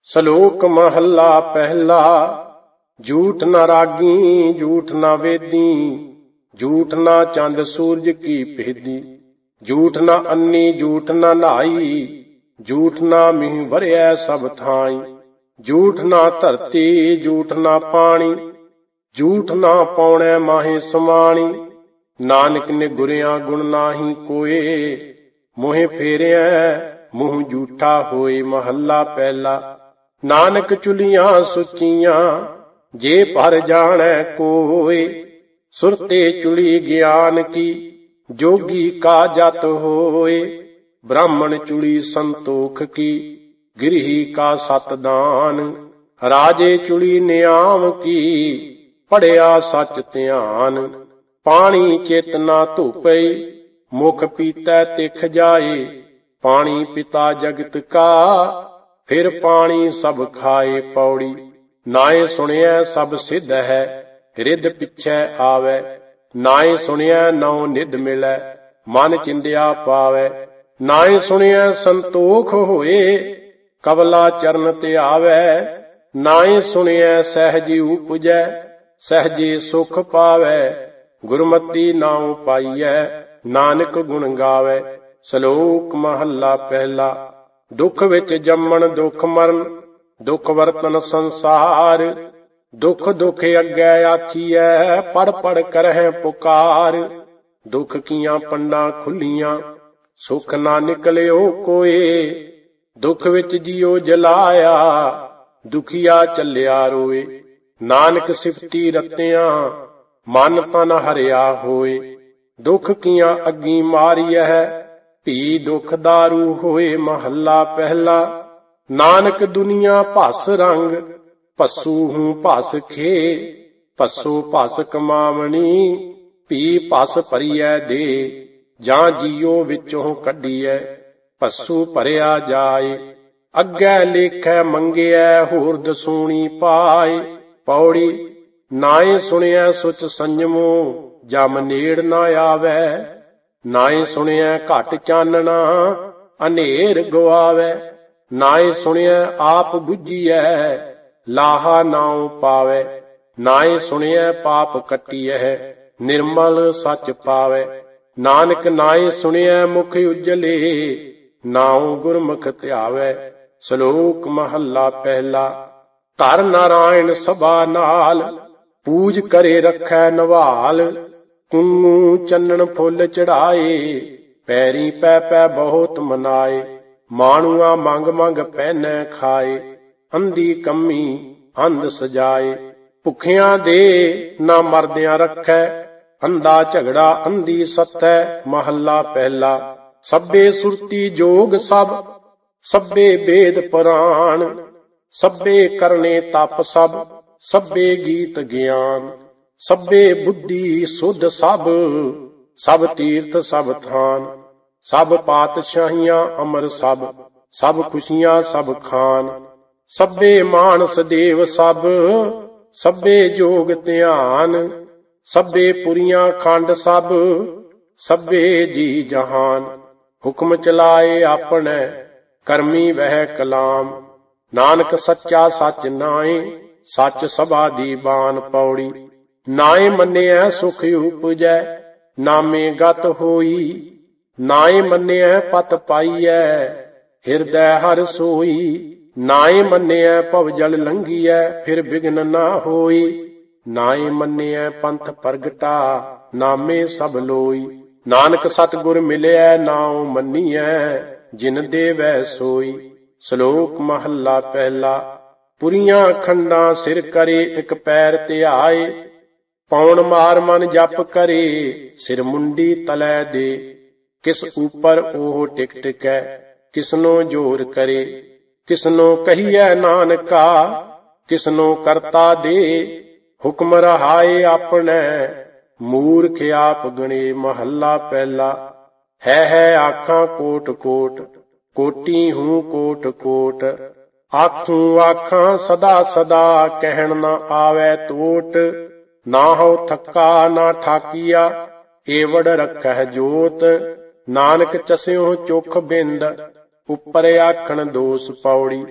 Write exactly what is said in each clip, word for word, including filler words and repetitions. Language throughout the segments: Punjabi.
ਸਲੋਕ ਮਹੱਲਾ ਪਹਿਲਾ। ਝੂਠ ਨ ਰਾਗੀ ਝੂਠ ਨ ਵੇਦੀ, ਝੂਠ ਨ ਚੰਦ ਸੂਰਜ ਕੀ ਭੇਦੀ। ਝੂਠ ਨ ਅੰਨੀ ਝੂਠ ਨ ਨਹਾਈ, ਝੂਠ ਨ ਮੀਂਹ ਵਰਿਐ ਸਭ ਥਾਈ। ਝੂਠ ਨ ਧਰਤੀ ਝੂਠ ਨ ਪਾਣੀ, ਝੂਠ ਨ ਪਾਉਣੈ ਮਾਹੇ ਸਮਾਣੀ। ਨਾਨਕ ਨੇ ਗੁਰਿਆ ਗੁਣ ਨਾਹੀ ਕੋਏ, ਮੋਹਿ ਫੇਰਿਐ ਮੂੰਹ ਝੂਠਾ ਹੋਏ। ਮਹੱਲਾ ਪਹਿਲਾ। ਨਾਨਕ ਚੁਲੀਆਂ ਸੁਚੀਆਂ ਜੇ ਭਰ ਜਾਣੈ ਕੋਏ, ਸੁਰਤੇ ਚੁਲੀ ਗਿਆਨ ਕੀ ਜੋਗੀ ਕਾ ਜਤ ਹੋਏ। ਬ੍ਰਾਹਮਣ ਚੁਲੀ ਸੰਤੋਖ ਕੀ ਗਿਰਹੀ ਕਾ ਸਤ ਦਾਨ, ਰਾਜੇ ਚੁਲੀ ਨਿਆਮ ਕੀ ਪੜਿਆ ਸੱਚ ਧਿਆਨ। ਪਾਣੀ ਚਿਤ ਨਾ ਧੂਪੈ ਮੁਖ ਪੀਤੈ ਤਿਖ ਜਾਏ, ਪਾਣੀ ਪਿਤਾ ਜਗਤ ਕਾ ਫਿਰ ਪਾਣੀ ਸਭ ਖਾਏ। ਪੌੜੀ। ਨਾਏ ਸੁਣਿਐ ਸਭ ਸਿੱਧ ਹੈ, ਰਿੱਧ ਪਿਛੈ ਆਵੈ। ਨਾਏ ਸੁਣਿਐ ਨਉ ਨਿਧ ਮਿਲੈ, ਮਨ ਚਿੰਦਿਆ ਪਾਵੈ। ਨਾਏ ਸੁਣਿਐ ਸੰਤੋਖ ਹੋਏ, ਕਬਲਾ ਚਰਨ ਧਿਆਵੈ। ਨਾਏ ਸੁਣਿਐ ਸਹਿਜੀ ਉਪਜੈ, ਸਹਿਜੇ ਸੁਖ ਪਾਵੈ। ਗੁਰਮਤੀ ਨਾਉ ਪਾਈਐ, ਨਾਨਕ ਗੁਣ ਗਾਵੈ। ਸਲੋਕ ਮਹੱਲਾ ਪਹਿਲਾ। ਦੁੱਖ ਵਿੱਚ ਜੰਮਣ ਦੁੱਖ ਮਰਨ, ਦੁੱਖ ਵਰਤਨ ਸੰਸਾਰ। ਦੁੱਖ ਦੁੱਖ ਅੱਗੇ ਆਖੀਐ, ਪੜ ਪੜ ਕਰਹਿ ਪੁਕਾਰ। ਦੁੱਖ ਕੀਆਂ ਪੰਡਾਂ ਖੁੱਲੀਆਂ, ਸੁਖ ਨਾ ਨਿਕਲਿਓ ਕੋਏ। ਦੁੱਖ ਵਿੱਚ ਜੀਉ ਜਲਾਇਆ, ਦੁਖੀਆ ਚੱਲਿਆ ਰੋਏ। ਨਾਨਕ ਸਿਫਤੀ ਰਤਿਆਂ, ਮਨ ਤਨ ਹਰਿਆ ਹੋਏ। ਦੁੱਖ ਕੀਆਂ ਅੱਗੀ ਮਾਰੀਐ, ਭੀ ਦੁੱਖ ਦਾਰੂ ਹੋਏ। ਮਹੱਲਾ ਪਹਿਲਾ। ਨਾਨਕ ਦੁਨੀਆ ਭਸ ਰੰਗ, ਭਸੂ ਹੂੰ ਭਸ ਖੇ। ਭਸੋ ਭਸ ਕਮਾਵਣੀ, ਭੀ ਭਸ ਭਰੀਐ ਦੇ। ਜਾਂ ਜੀਉ ਵਿੱਚੋਂ ਕੱਢੀਐ, ਭਸੂ ਭਰਿਆ ਜਾਏ। ਅੱਗੇ ਲੇਖੈ ਮੰਗਿਐ, ਹੋਰ ਦਸੂਣੀ ਪਾਏ। ਪੌੜੀ। ਨਾਏ ਸੁਣਿਐ ਸੁਚ ਸੰਜਮੋ, ਜਮ ਨੇੜ ਨਾ ਆਵੈ। ਨਾਏ ਸੁਣਿਐ ਘਟ ਚਾਨਣਾ, ਹਨੇਰ ਗਵਾਵੈ। ਨਾਏ ਸੁਣਿਐ ਆਪ ਬੁੱਝੀਐ, ਲਾਹਾ ਨਾਉ ਪਾਵੈ। ਨਾਏ ਸੁਣਿਐ ਪਾਪ ਕੱਟੀਐ, ਨਿਰਮਲ ਸੱਚ ਪਾਵੈ। ਨਾਨਕ ਨਾਏ ਸੁਣਿਐ ਮੁਖ ਉਜਲੇ, ਨਾਉ ਗੁਰਮੁਖ ਧਿਆਵੈ। ਸਲੋਕ ਮਹੱਲਾ ਪਹਿਲਾ। ਧਰ ਨਾਰਾਇਣ ਸਭਾ ਨਾਲ, ਪੂਜ ਕਰੇ ਰੱਖੈ ਨਵਾਲ। ਕੁੰਨੂ ਚੰਨਣ ਫੁੱਲ ਚੜਾਏ, ਪੈਰੀ ਪੈ ਪੈ ਬਹੁਤ ਮਨਾਏ। ਮਾਣੂਆ ਮੰਗ ਮੰਗ ਪਹਿਨੈ ਖਾਏ, ਅੰਧੀ ਕੰਮੀ ਅੰਧ ਸਜਾਏ। ਭੁੱਖਿਆਂ ਦੇ ਨਾ ਮਰਦਿਆਂ ਰੱਖੈ, ਅੰਧਾ ਝਗੜਾ ਅੰਧੀ ਸੱਤੈ। ਮਹੱਲਾ ਪਹਿਲਾ। ਸਭੇ ਸੁਰਤੀ ਜੋਗ ਸਭ, ਸਭੇ ਵੇਦ ਪੁਰਾਣ। ਸਭੇ ਕਰਨੇ ਤਪ ਸਭ, ਸਭੇ ਗੀਤ ਗਿਆਨ। ਸਭੇ ਬੁੱਧੀ ਸੁਧ ਸਭ, ਸਭ ਤੀਰਥ ਸਭ ਥਾਨ। ਸਭ ਪਾਤਸ਼ਾਹੀਆਂ ਅਮਰ ਸਭ, ਸਭ ਖੁਸ਼ੀਆਂ ਸਭ ਖਾਨ। ਸਭੇ ਮਾਨਸ ਦੇਵ ਸਭ, ਸਭੇ ਜੋਗ ਧਿਆਨ। ਸਭੇ ਪੁਰੀਆਂ ਖੰਡ ਸਭ, ਸਭੇ ਜੀ ਜਹਾਨ। ਹੁਕਮ ਚਲਾਏ ਆਪਣੇ, ਕਰਮੀ ਵਹਿ ਕਲਾਮ। ਨਾਨਕ ਸੱਚਾ ਸੱਚ ਨਾਏ, ਸੱਚ ਸਭਾ ਦੀ ਬਾਨ। ਪੌੜੀ। ਨਾਏ ਮੰਨਿਐ ਸੁਖ ਉਪਜੈ, ਨਾਮੇ ਗਤ ਹੋਈ। ਨਾਏ ਮੰਨਿਐ ਪਤ ਪਾਈਐ, ਹਿਰਦੈ ਹਰਿ ਸੋਈ। ਨਾਏ ਮੰਨਿਐ ਭਵ ਜਲ ਲੰਘੀਐ, ਫਿਰ ਬਿਘਨ ਨਾ ਹੋਈ। ਨਾਏ ਮੰਨਿਐ ਪੰਥ ਪ੍ਰਗਟਾ, ਨਾਮੇ ਸਭ ਲੋਈ। ਨਾਨਕ ਸਤਿਗੁਰ ਮਿਲਿਐ, ਨਾਉ ਮੰਨੀਐ, ਜਿਨ ਦੇਵੈ ਸੋਈ। ਸ਼ਲੋਕ ਮਹੱਲਾ ਪਹਿਲਾ। ਪੁਰੀਆਂ ਖੰਡਾਂ ਸਿਰ ਕਰੇ, ਇੱਕ ਪੈਰ ਧਿਆਏ। ਪੌਣ ਮਾਰ ਮਨ ਜਪ ਕਰੇ, ਸਿਰ ਮੁੰਡੀ ਤਲੈ ਦੇ। ਕਿਸ ਉਪਰ ਉਹ ਟਿਕ ਟਿਕੈ, ਕਿਸਨੋ ਜੋਰ ਕਰੇ। ਕਿਸਨੋ ਕਹੀਐ ਨਾਨਕਾ, ਕਿਸਨੋ ਕਰਤਾ ਦੇ। ਹੁਕਮ ਰਹਾਏ ਆਪਣੇ, ਮੂਰਖ ਆਪ ਗਣੇ। ਮਹੱਲਾ ਪਹਿਲਾ। ਹੈ ਹੈ ਆਖਾਂ ਕੋਟ ਕੋਟ, ਕੋਟੀ ਹੂੰ ਕੋਟ ਕੋਟ। ਆਖੂੰ ਆਖਾਂ ਸਦਾ ਸਦਾ, ਕਹਿਣ ਨਾ ਆਵੈ ਤੋਟ। ਨਾ ਹੋ ਥੱਕਾ ਨਾ ਠਾਕੀਆ, ਏਵੜ ਰੱਖਹਿ ਜੋਤ। ਨਾਨਕ ਚਸਿਓ ਚੁਖ ਬਿੰਦ, ਉੱਪਰ ਆਖਣ ਦੋਸ। ਪੌੜੀ।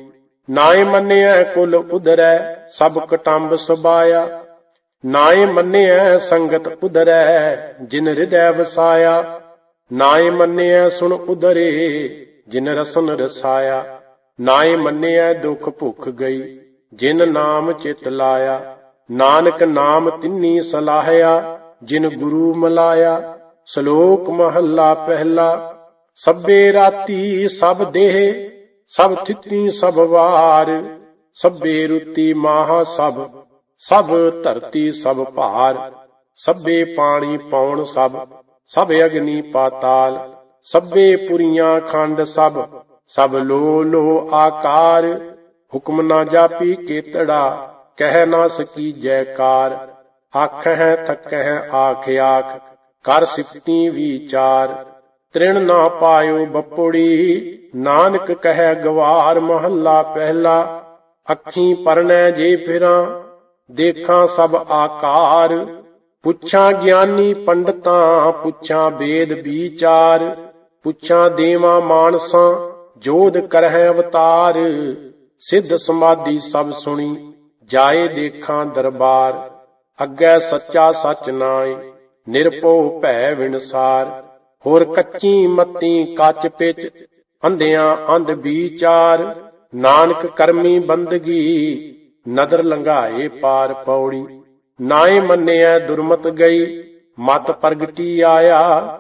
ਨਾਏ ਮੰਨਿਐ ਕੁਲ ਉਧਰੈ ਸਭ ਕਟੰਬ ਸਬਾਇਆ। ਨਾਏ ਮੰਨਿਐ ਸੰਗਤ ਉਧਰੈ ਜਿਨ ਹਿਰਦੈ ਵਸਾਇਆ। ਨਾਏ ਮੰਨਿਐ ਸੁਣ ਉਧਰੇ ਜਿਨ ਰਸਨ ਰਸਾਇਆ। ਨਾਏ ਮੰਨਿਐ ਦੁਖ ਭੁਖ ਗਈ ਜਿਨ ਨਾਮ ਚਿਤ ਲਾਇਆ। ਨਾਨਕ ਨਾਮ ਤਿੰਨੀ ਸਲਾਹਿਆ ਜਿਨ ਗੁਰੂ ਮਲਾਇਆ। ਸ਼ਲੋਕ ਮਹੱਲਾ ਪਹਿਲਾ। ਸਭੇ ਰਾਤੀ ਸਭ ਦੇਹ ਸਭ ਥਿਤੀ ਸਭ ਵਾਰ। ਸਭੇ ਰੁਤੀ ਮਾਹ ਸਭ ਸਭ ਧਰਤੀ ਸਭ ਭਾਰ। ਸਭੇ ਪਾਣੀ ਪੌਣ ਸਭ ਸਭ ਅਗਨੀ ਪਾਤਾਲ। ਸਭੇ ਪੁਰੀਆਂ ਖੰਡ ਸਭ ਸਭ ਲੋ ਲੋ ਆਕਾਰ। ਹੁਕਮ ਨਾ ਜਾਪੀ ਕੇਤੜਾ ਕਹਿ ਨਾ ਸਕੀ ਜੈਕਾਰ। ਆਖਹਿ ਥਕਹਿ ਆਖ ਆਖ ਕਰ ਸਿਫਤੀ ਵਿਚਾਰ। ਤ੍ਰਿਣ ਨਾ ਪਾਇਓ ਬਪੋੜੀ ਨਾਨਕ ਕਹਿ ਗਵਾਰ। ਮਹੱਲਾ ਪਹਿਲਾ। ਅੱਖੀਂ ਪਰਣੈ ਜੇ ਫਿਰਾਂ ਦੇਖਾਂ ਸਭ ਆਕਾਰ। ਪੁੱਛਾਂ ਗਿਆਨੀ ਪੰਡਤਾਂ ਪੁੱਛਾਂ ਵੇਦ ਵਿਚਾਰ। ਪੁੱਛਾਂ ਦੇਵਾਂ ਮਾਨਸਾਂ ਜੋਧ ਕਰਹਿ ਅਵਤਾਰ। ਸਿੱਧ ਸਮਾਧੀ ਸਭ ਸੁਣੀ ਜਾਏ ਦੇਖਾਂ ਦਰਬਾਰ। ਅੱਗੇ ਸੱਚਾ ਸੱਚ ਨਾਏ ਨਿਰਭਉ ਭੈ ਵਿਣਸਾਰ। ਹੋਰ ਕੱਚੀ ਮੱਤੀ ਕੱਚ ਪਿਚ ਅੰਧਿਆਂ ਅੰਧ ਵਿਚਾਰ। ਨਾਨਕ ਕਰਮੀ ਬੰਦਗੀ ਨਦਰ ਲੰਘਾਏ ਪਾਰ ਪੌੜੀ। ਨਾਏ ਮੰਨਿਐ ਦੁਰਮਤ ਗਈ ਮਤ ਪ੍ਰਗਟੀ ਆਇਆ।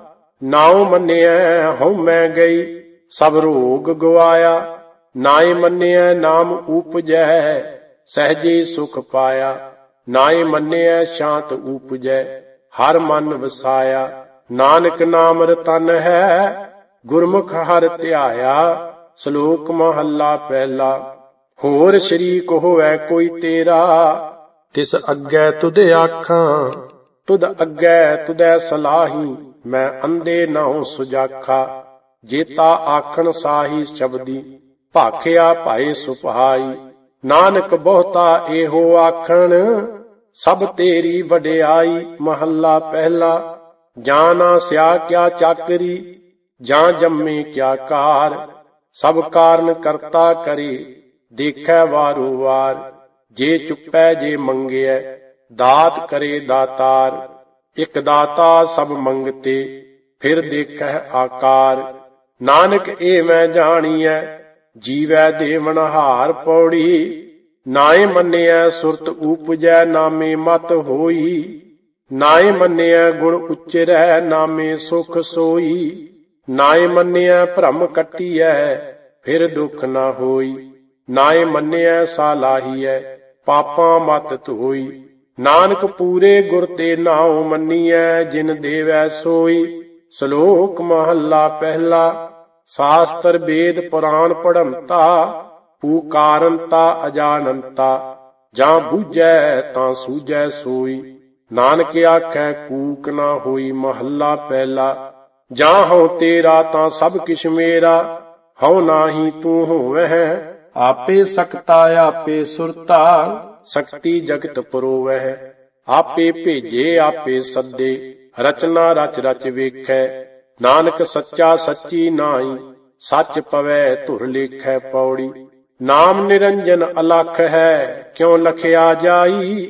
ਨਾਉ ਮੰਨਿਐ ਹਉਮੈ ਗਈ ਸਭ ਰੋਗ ਗਵਾਇਆ। ਨਾਏ ਮੰਨਿਐ ਨਾਮ ਊਪਜੈ ਸਹਿਜੇ ਸੁਖ ਪਾਇਆ। ਨਾਏ ਮੰਨਿਐ ਸ਼ਾਂਤ ਊਪਜੈ ਹਰ ਮਨ ਵਸਾਇਆ। ਨਾਨਕ ਨਾਮ ਰਤਨ ਹੈ ਗੁਰਮੁਖ ਹਰਿ ਧਿਆਇਆ। ਸ਼ਲੋਕ ਮਹੱਲਾ ਪਹਿਲਾ। ਹੋਰ ਸ਼ਰੀਕ ਹੋਵੈ ਕੋਈ ਤੇਰਾ ਤਿਸ ਅੱਗੇ ਤੁਧੇ ਆਖਾਂ। ਤੁਧ ਅੱਗੇ ਤੁਧੈ ਸਲਾਹੀ ਮੈਂ ਅੰਧੇ ਨਾਉ ਸੁਜਾਖਾ। ਜੇਤਾ ਆਖਣ ਸਾਹੀ ਸ਼ਬਦੀ ਭਾਖਿਆ ਭਾਏ ਸੁਭਾਈ। ਨਾਨਕ ਬਹੁਤਾ ਇਹੋ ਆਖਣ ਸਭ ਤੇਰੀ ਵਡਿਆਈ। ਮਹੱਲਾ ਪਹਿਲਾ। ਜਾਂ ਨਾ ਸਿਆ ਕਿਆ ਚਾਕਰੀ ਜਾਂ ਜੰਮੇ ਕਿਆ ਕਾਰ। ਸਭ ਕਾਰਨ ਕਰਤਾ ਕਰੇ ਦੇਖੈ ਵਾਰੋ ਵਾਰ। ਜੇ ਚੁੱਪੈ ਜੇ ਮੰਗਿਐ ਦਾਤ ਕਰੇ ਦਾਤਾਰ। ਇਕ ਦਾਤਾ ਸਭ ਮੰਗਤੇ ਫਿਰ ਦੇਖੈ ਆਕਾਰ। ਨਾਨਕ ਇਹ ਮੈਂ ਜਾਣੀਐ ਜੀਵੈ ਦੇਵਨਹਾਰ ਪੌੜੀ। ਨਾਏ ਮੰਨਿਐ ਸੁਰਤ ਊਪਜੈ ਨਾਮੇ ਮਤ ਹੋਈ। ਨਾਏ ਮੰਨਿਐ ਗੁਣ ਉਚਰੈ ਨਾਮੇ ਸੁਖ ਸੋਈ। ਨਾਏ ਮੰਨਿਐ ਭ੍ਰਮ ਕੱਟੀਐ ਫਿਰ ਦੁਖ ਨਾ ਹੋਈ। ਨਾਏ ਮੰਨਿਐ ਸਾਲਾਹੀਐ ਪਾਪਾਂ ਮਤ ਧੋਈ। ਨਾਨਕ ਪੂਰੇ ਗੁਰ ਤੇ ਨਾਉ ਮੰਨੀਐ ਜਿਨ ਦੇਵੈ ਸੋਈ। ਸ਼ਲੋਕ ਮਹੱਲਾ ਪਹਿਲਾ। ਸ਼ਾਸਤਰ ਵੇਦ ਪੁਰਾਨ ਪੜੰਤਾ ਪੂਕਾਰੰਤਾ ਅਜਾਨੰਤਾ। ਜਾਂ ਬੂਝੈ ਤਾਂ ਸੂਝੈ ਸੋਈ। ਨਾਨਕ ਆਖੈ ਕੂਕ ਨਾ ਹੋਈ। ਮਹੱਲਾ ਪਹਿਲਾ। ਜਾਂ ਹਉ ਤੇਰਾ ਤਾਂ ਸਭ ਕਿਛ ਮੇਰਾ ਹਉ ਨਾਹੀ ਤੂੰ ਹੋਵਹਿ। ਆਪੇ ਸਕਤਾ ਆਪੇ ਸੁਰਤਾ ਸਕਤੀ ਜਗਤ ਪਰੋਵਹਿ। ਆਪੇ ਭੇਜੇ ਆਪੇ ਸੱਦੇ ਰਚਨਾ ਰਚ ਰਚ ਵੇਖੈ। ਨਾਨਕ ਸੱਚਾ ਸੱਚੀ ਨਾਹੀ ਸੱਚ ਪਵੈ ਧੁਰ ਲੇਖੈ ਪੌੜੀ। ਨਾਮ ਨਿਰੰਜਨ ਅਲਖ ਹੈ ਕਿਉ ਲਖਿਆ ਜਾਈ।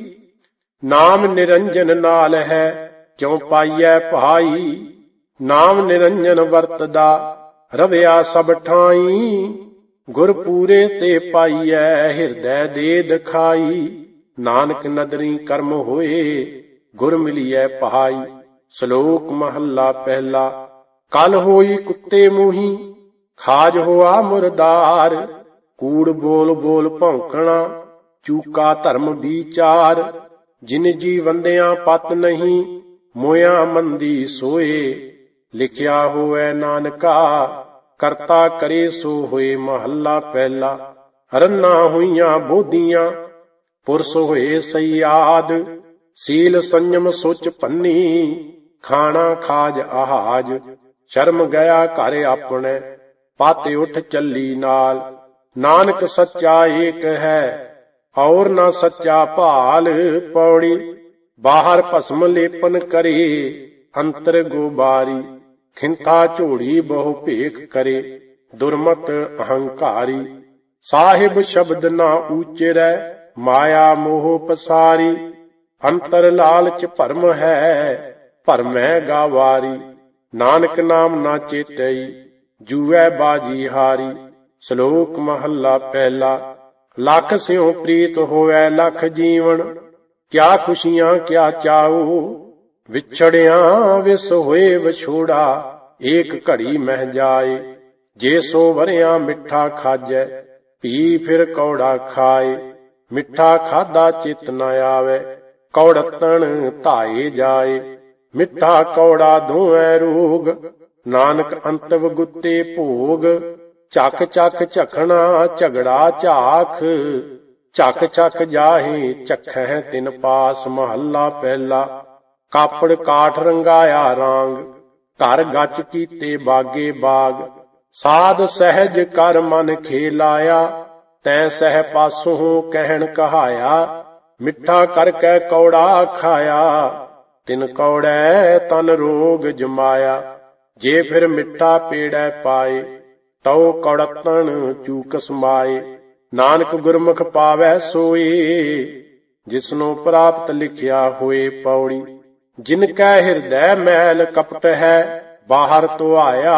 ਨਾਮ ਨਿਰੰਜਨ ਨਾਲ ਹੈ ਕਿਉ ਪਾਈਐ ਭਾਈ। ਨਾਮ ਨਿਰੰਜਨ ਵਰਤਦਾ ਰਵਿਆ ਸਭ ਠਾਈ। ਗੁਰ ਪੂਰੇ ਤੇ ਪਾਈਐ ਹਿਰਦੈ ਦੇ ਦਿਖਾਈ। ਨਾਨਕ ਨਦਰੀ ਕਰਮ ਹੋਏ ਗੁਰ ਮਿਲੀਐ ਪਹਾਈ। ਸ਼ਲੋਕ ਮਹੱਲਾ ਪਹਿਲਾ। ਕਲ ਹੋਈ ਕੁੱਤੇ ਮੂੰਹੀ ਖਾਜ ਹੋਆ ਮੁਰਦਾਰ। ਕੂੜ ਬੋਲ ਬੋਲ ਭੌਂਕਣਾ ਚੂਕਾ ਧਰਮ ਵਿਚਾਰ। ਜਿਨ ਜੀ ਵੰਦਿਆਂ ਪਤ ਨਹੀਂ ਮੋਇਆ ਮੰਦੀ ਸੋਏ। ਲਿਖਿਆ ਹੋਵੇ ਨਾਨਕਾ ਕਰਤਾ ਕਰੇ ਸੋ ਹੋਏ। ਮਹੱਲਾ ਪਹਿਲਾ। ਰੰਨਾ ਹੋਈਆਂ ਬੋਧੀਆਂ ਪੁਰਸ ਹੋਏ ਸਯਾਦ। ਸੀਲ ਸੰਜਮ ਸੁਚ ਭੰਨੀ ਖਾਣਾ ਖਾਜ ਆਹਾਜ। ਸ਼ਰਮ ਗਿਆ ਘਰ ਆਪਣੇ ਪਾਤੇ ਉੱਠ ਚੱਲੀ ਨਾਲ। ਨਾਨਕ ਸੱਚਾ ਏਕ ਹੈ ਔਰ ਨਾ ਸੱਚਾ ਭਾਲ ਪੌੜੀ। ਬਾਹਰ ਭਸਮ ਲੇਪਨ ਕਰੇ ਅੰਤਰ ਗੋਬਾਰੀ। ਖਿੰਥਾ ਝੋੜੀ ਬਹੁ ਭੇਖ ਕਰੇ ਦੁਰਮਤ ਅਹੰਕਾਰੀ। ਸਾਹਿਬ ਸ਼ਬਦ ਨਾ ਊਚਰੈ, ਮਾਇਆ ਮੋਹ ਪਸਾਰੀ। ਅੰਤਰ ਲਾਲਚ ਭਰਮ ਹੈ, ਭਰਮੈ ਗਾਵਾਰੀ। ਨਾਨਕ ਨਾਮ ਨਾ ਚੇਤਈ, ਜੂਐ ਬਾਜੀ ਹਾਰੀ। ਸ਼ਲੋਕ ਮਹੱਲਾ ਪਹਿਲਾ। ਲੱਖ ਸਿਉ ਪ੍ਰੀਤ ਹੋਵੈ ਲੱਖ ਜੀਵਨ, ਕਿਆ ਖੁਸ਼ੀਆਂ ਕਿਆ ਚਾਉ। ਵਿਛੜਿਆਂ ਵਿਸ ਹੋਏ ਵਿਛੋੜਾ, ਏਕ ਘੜੀ ਮਹਿ ਜਾਏ। ਜੇ ਸੋ ਵਰਿਆਂ ਮਿੱਠਾ ਖਾਜੈ, ਪੀ ਫਿਰ ਕੌੜਾ ਖਾਏ। ਮਿੱਠਾ ਖਾਧਾ ਚਿਤ ਨ ਆਵੈ, ਕੌੜਤਣ ਧਾਏ ਜਾਏ। ਮਿੱਠਾ ਕੌੜਾ ਦੋਵੇਂ ਰੋਗ, ਨਾਨਕ ਅੰਤਵ ਗੁੱਤੇ ਭੋਗ। ਚੱਕ ਚੱਕ ਝਖਣਾ ਝਗੜਾ ਝਾਖ, ਚੱਕ ਚੱਕ ਜਾਹੇ ਝਖੈ ਤਿਨ ਪਾਸ। ਮਹੱਲਾ ਪਹਿਲਾ। ਕਾਪੜ ਕਾਠ ਰੰਗਾਇਆ ਰਾਂਗ, ਘਰ ਗੱਚ ਕੀਤੇ ਬਾਗੇ ਬਾਗ। ਸਾਧ ਸਹਿਜ ਕਰ ਮਨ ਖੇਲਾਇਆ, ਤੈਂ ਸਹਿ ਪਾਸੋਂ ਕਹਿਣ ਕਹਾਇਆ। ਮਿੱਠਾ ਕਰਕੇ ਕੌੜਾ ਖਾਇਆ, ਤਿਨ ਕੌੜੈ ਤਨ ਰੋਗ ਜਮਾਇਆ। ਜੇ ਫਿਰ ਮਿੱਠਾ ਪੇੜੈ ਪਾਏ, ਤਉ ਕੌੜਤਨ ਚੂਕ ਸਮਾਏ। ਨਾਨਕ ਗੁਰਮੁਖ ਪਾਵੈ ਸੋਏ, ਜਿਸਨੂੰ ਪ੍ਰਾਪਤ ਲਿਖਿਆ ਹੋਏ। ਪੌੜੀ। ਜਿਨ ਕੈ ਹਿਰਦੈ ਮੈਲ ਕਪਟ ਹੈ, ਬਾਹਰ ਤੋਂ ਆਇਆ।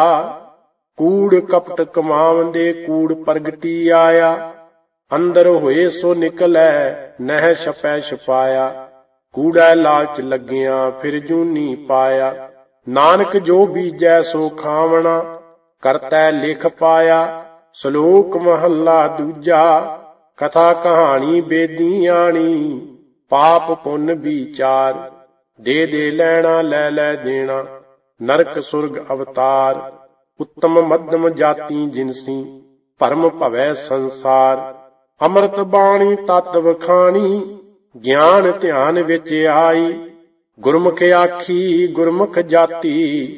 ਕੂੜ ਕਪਟ ਕਮਾਵੰਦੇ, ਕੂੜ ਪ੍ਰਗਟੀ ਆਇਆ। ਅੰਦਰ ਹੋਏ ਸੋ ਨਿਕਲੈ, ਨਹਿ ਛਪੈ ਛਪਾਇਆ। ਕੂੜੈ ਲਾਲਚ ਲੱਗਿਆ, ਫਿਰ ਜੂਨੀ ਪਾਇਆ। ਨਾਨਕ ਜੋ ਬੀਜੈ ਸੋ ਖਾਵਣਾ, ਕਰਤੈ ਲਿਖ ਪਾਇਆ। ਸ਼ਲੋਕ ਮਹੱਲਾ ਦੂਜਾ। ਕਥਾ ਕਹਾਣੀ ਬੇਦੀ ਆਣੀ, ਪਾਪ ਪੁੰਨ ਵਿਚਾਰ। ਦੇ ਦੇ ਲੈਣਾ ਲੈ ਲੈ ਦੇਣਾ, ਨਰਕ ਸੁਰਗ ਅਵਤਾਰ। ਉੱਤਮ ਮੱਧਮ ਜਾਤੀ ਜਿਨਸੀ, ਭਰਮ ਭਵੈ ਸੰਸਾਰ। ਅੰਮ੍ਰਿਤ ਬਾਣੀ ਤਤ ਵਖਾਣੀ, ਗਿਆਨ ਧਿਆਨ ਵਿੱਚ ਆਈ। ਗੁਰਮੁਖ ਆਖੀ ਗੁਰਮੁਖ ਜਾਤੀ,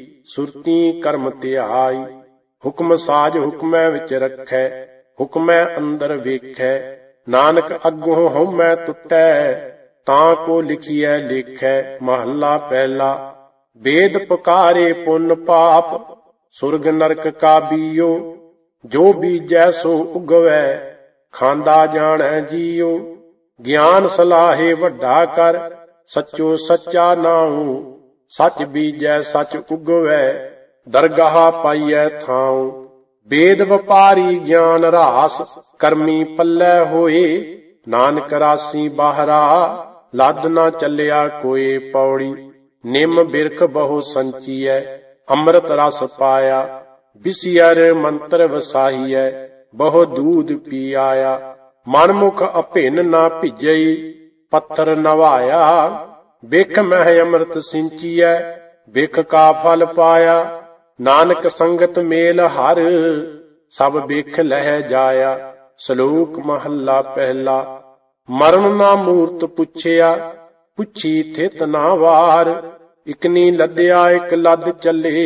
ਸੁਰਤੀ ਕਰਮ ਧਿਆਈ। ਹੁਕਮ ਸਾਜ ਹੁਕਮੈ ਵਿੱਚ ਰੱਖੈ, ਹੁਕਮੈ ਅੰਦਰ ਵੇਖੈ। ਨਾਨਕ ਅੱਗੋਂ ਹਉਮੈ ਟੁੱਟੈ, ਤਾਂ ਕੋ ਲਿਖੀਐ ਲੇਖੈ। ਮਹੱਲਾ ਪਹਿਲਾ। ਵੇਦ ਪੁਕਾਰੇ ਪੁੰਨ ਪਾਪ, ਸੁਰਗ ਨਰਕ ਕਾ ਬੀਓ। ਜੋ ਬੀਜੈ ਸੋ ਉਗਵੈ, ਖਾਂਦਾ ਜਾਣੈ ਜੀਓ। ਗਿਆਨ ਸਲਾਹੇ ਵੱਡਾ ਕਰ, ਸੱਚੋ ਸੱਚਾ ਨਾਉ। ਸੱਚ ਬੀਜੈ ਸੱਚ ਉਗਵੈ, ਦਰਗਾਹ ਪਾਈਐ ਥਾਉ। ਵੇਦ ਵਪਾਰੀ ਗਿਆਨ ਰਾਸ, ਕਰਮੀ ਪੱਲੇ ਹੋਏ। ਨਾਨਕ ਰਾਸੀ ਬਾਹਰਾ, ਲੱਦ ਨਾ ਚੱਲਿਆ ਕੋਏ। ਪੌੜੀ। ਨਿੰਮ ਬਿਰਖ ਬਹੁ ਸੰਚੀਐ, ਅੰਮ੍ਰਿਤ ਰਸ ਪਾਇਆ। ਬਿਸਿਅਰ ਮੰਤਰ ਵਸਾਹੀਐ, ਬਹੁ ਦੂਧ ਪੀ ਆਇਆ। ਮਨਮੁਖ ਅਭਿੰਨ ਨਾ ਭਿਜਈ, ਪੱਥਰ ਨਵਾਇਆ। ਬਿਖ ਮਹਿ ਅੰਮ੍ਰਿਤ ਸਿੰਚੀਐ, ਬਿਖ ਕਾ ਫਲ ਪਾਇਆ। ਨਾਨਕ ਸੰਗਤ ਮੇਲ ਹਰ, ਸਭ ਬਿਖ ਲਹਿ ਜਾਇਆ। ਸ਼ਲੋਕ ਮਹੱਲਾ ਪਹਿਲਾ। ਮਰਨ ਨਾ ਮੂਰਤ ਪੁੱਛਿਆ, ਪੁੱਛੀ ਥਿਤ ਨਾ ਵਾਰ। ਇਕਨੀ ਲੱਦਿਆ ਇਕ ਲੱਦ ਚੱਲੇ,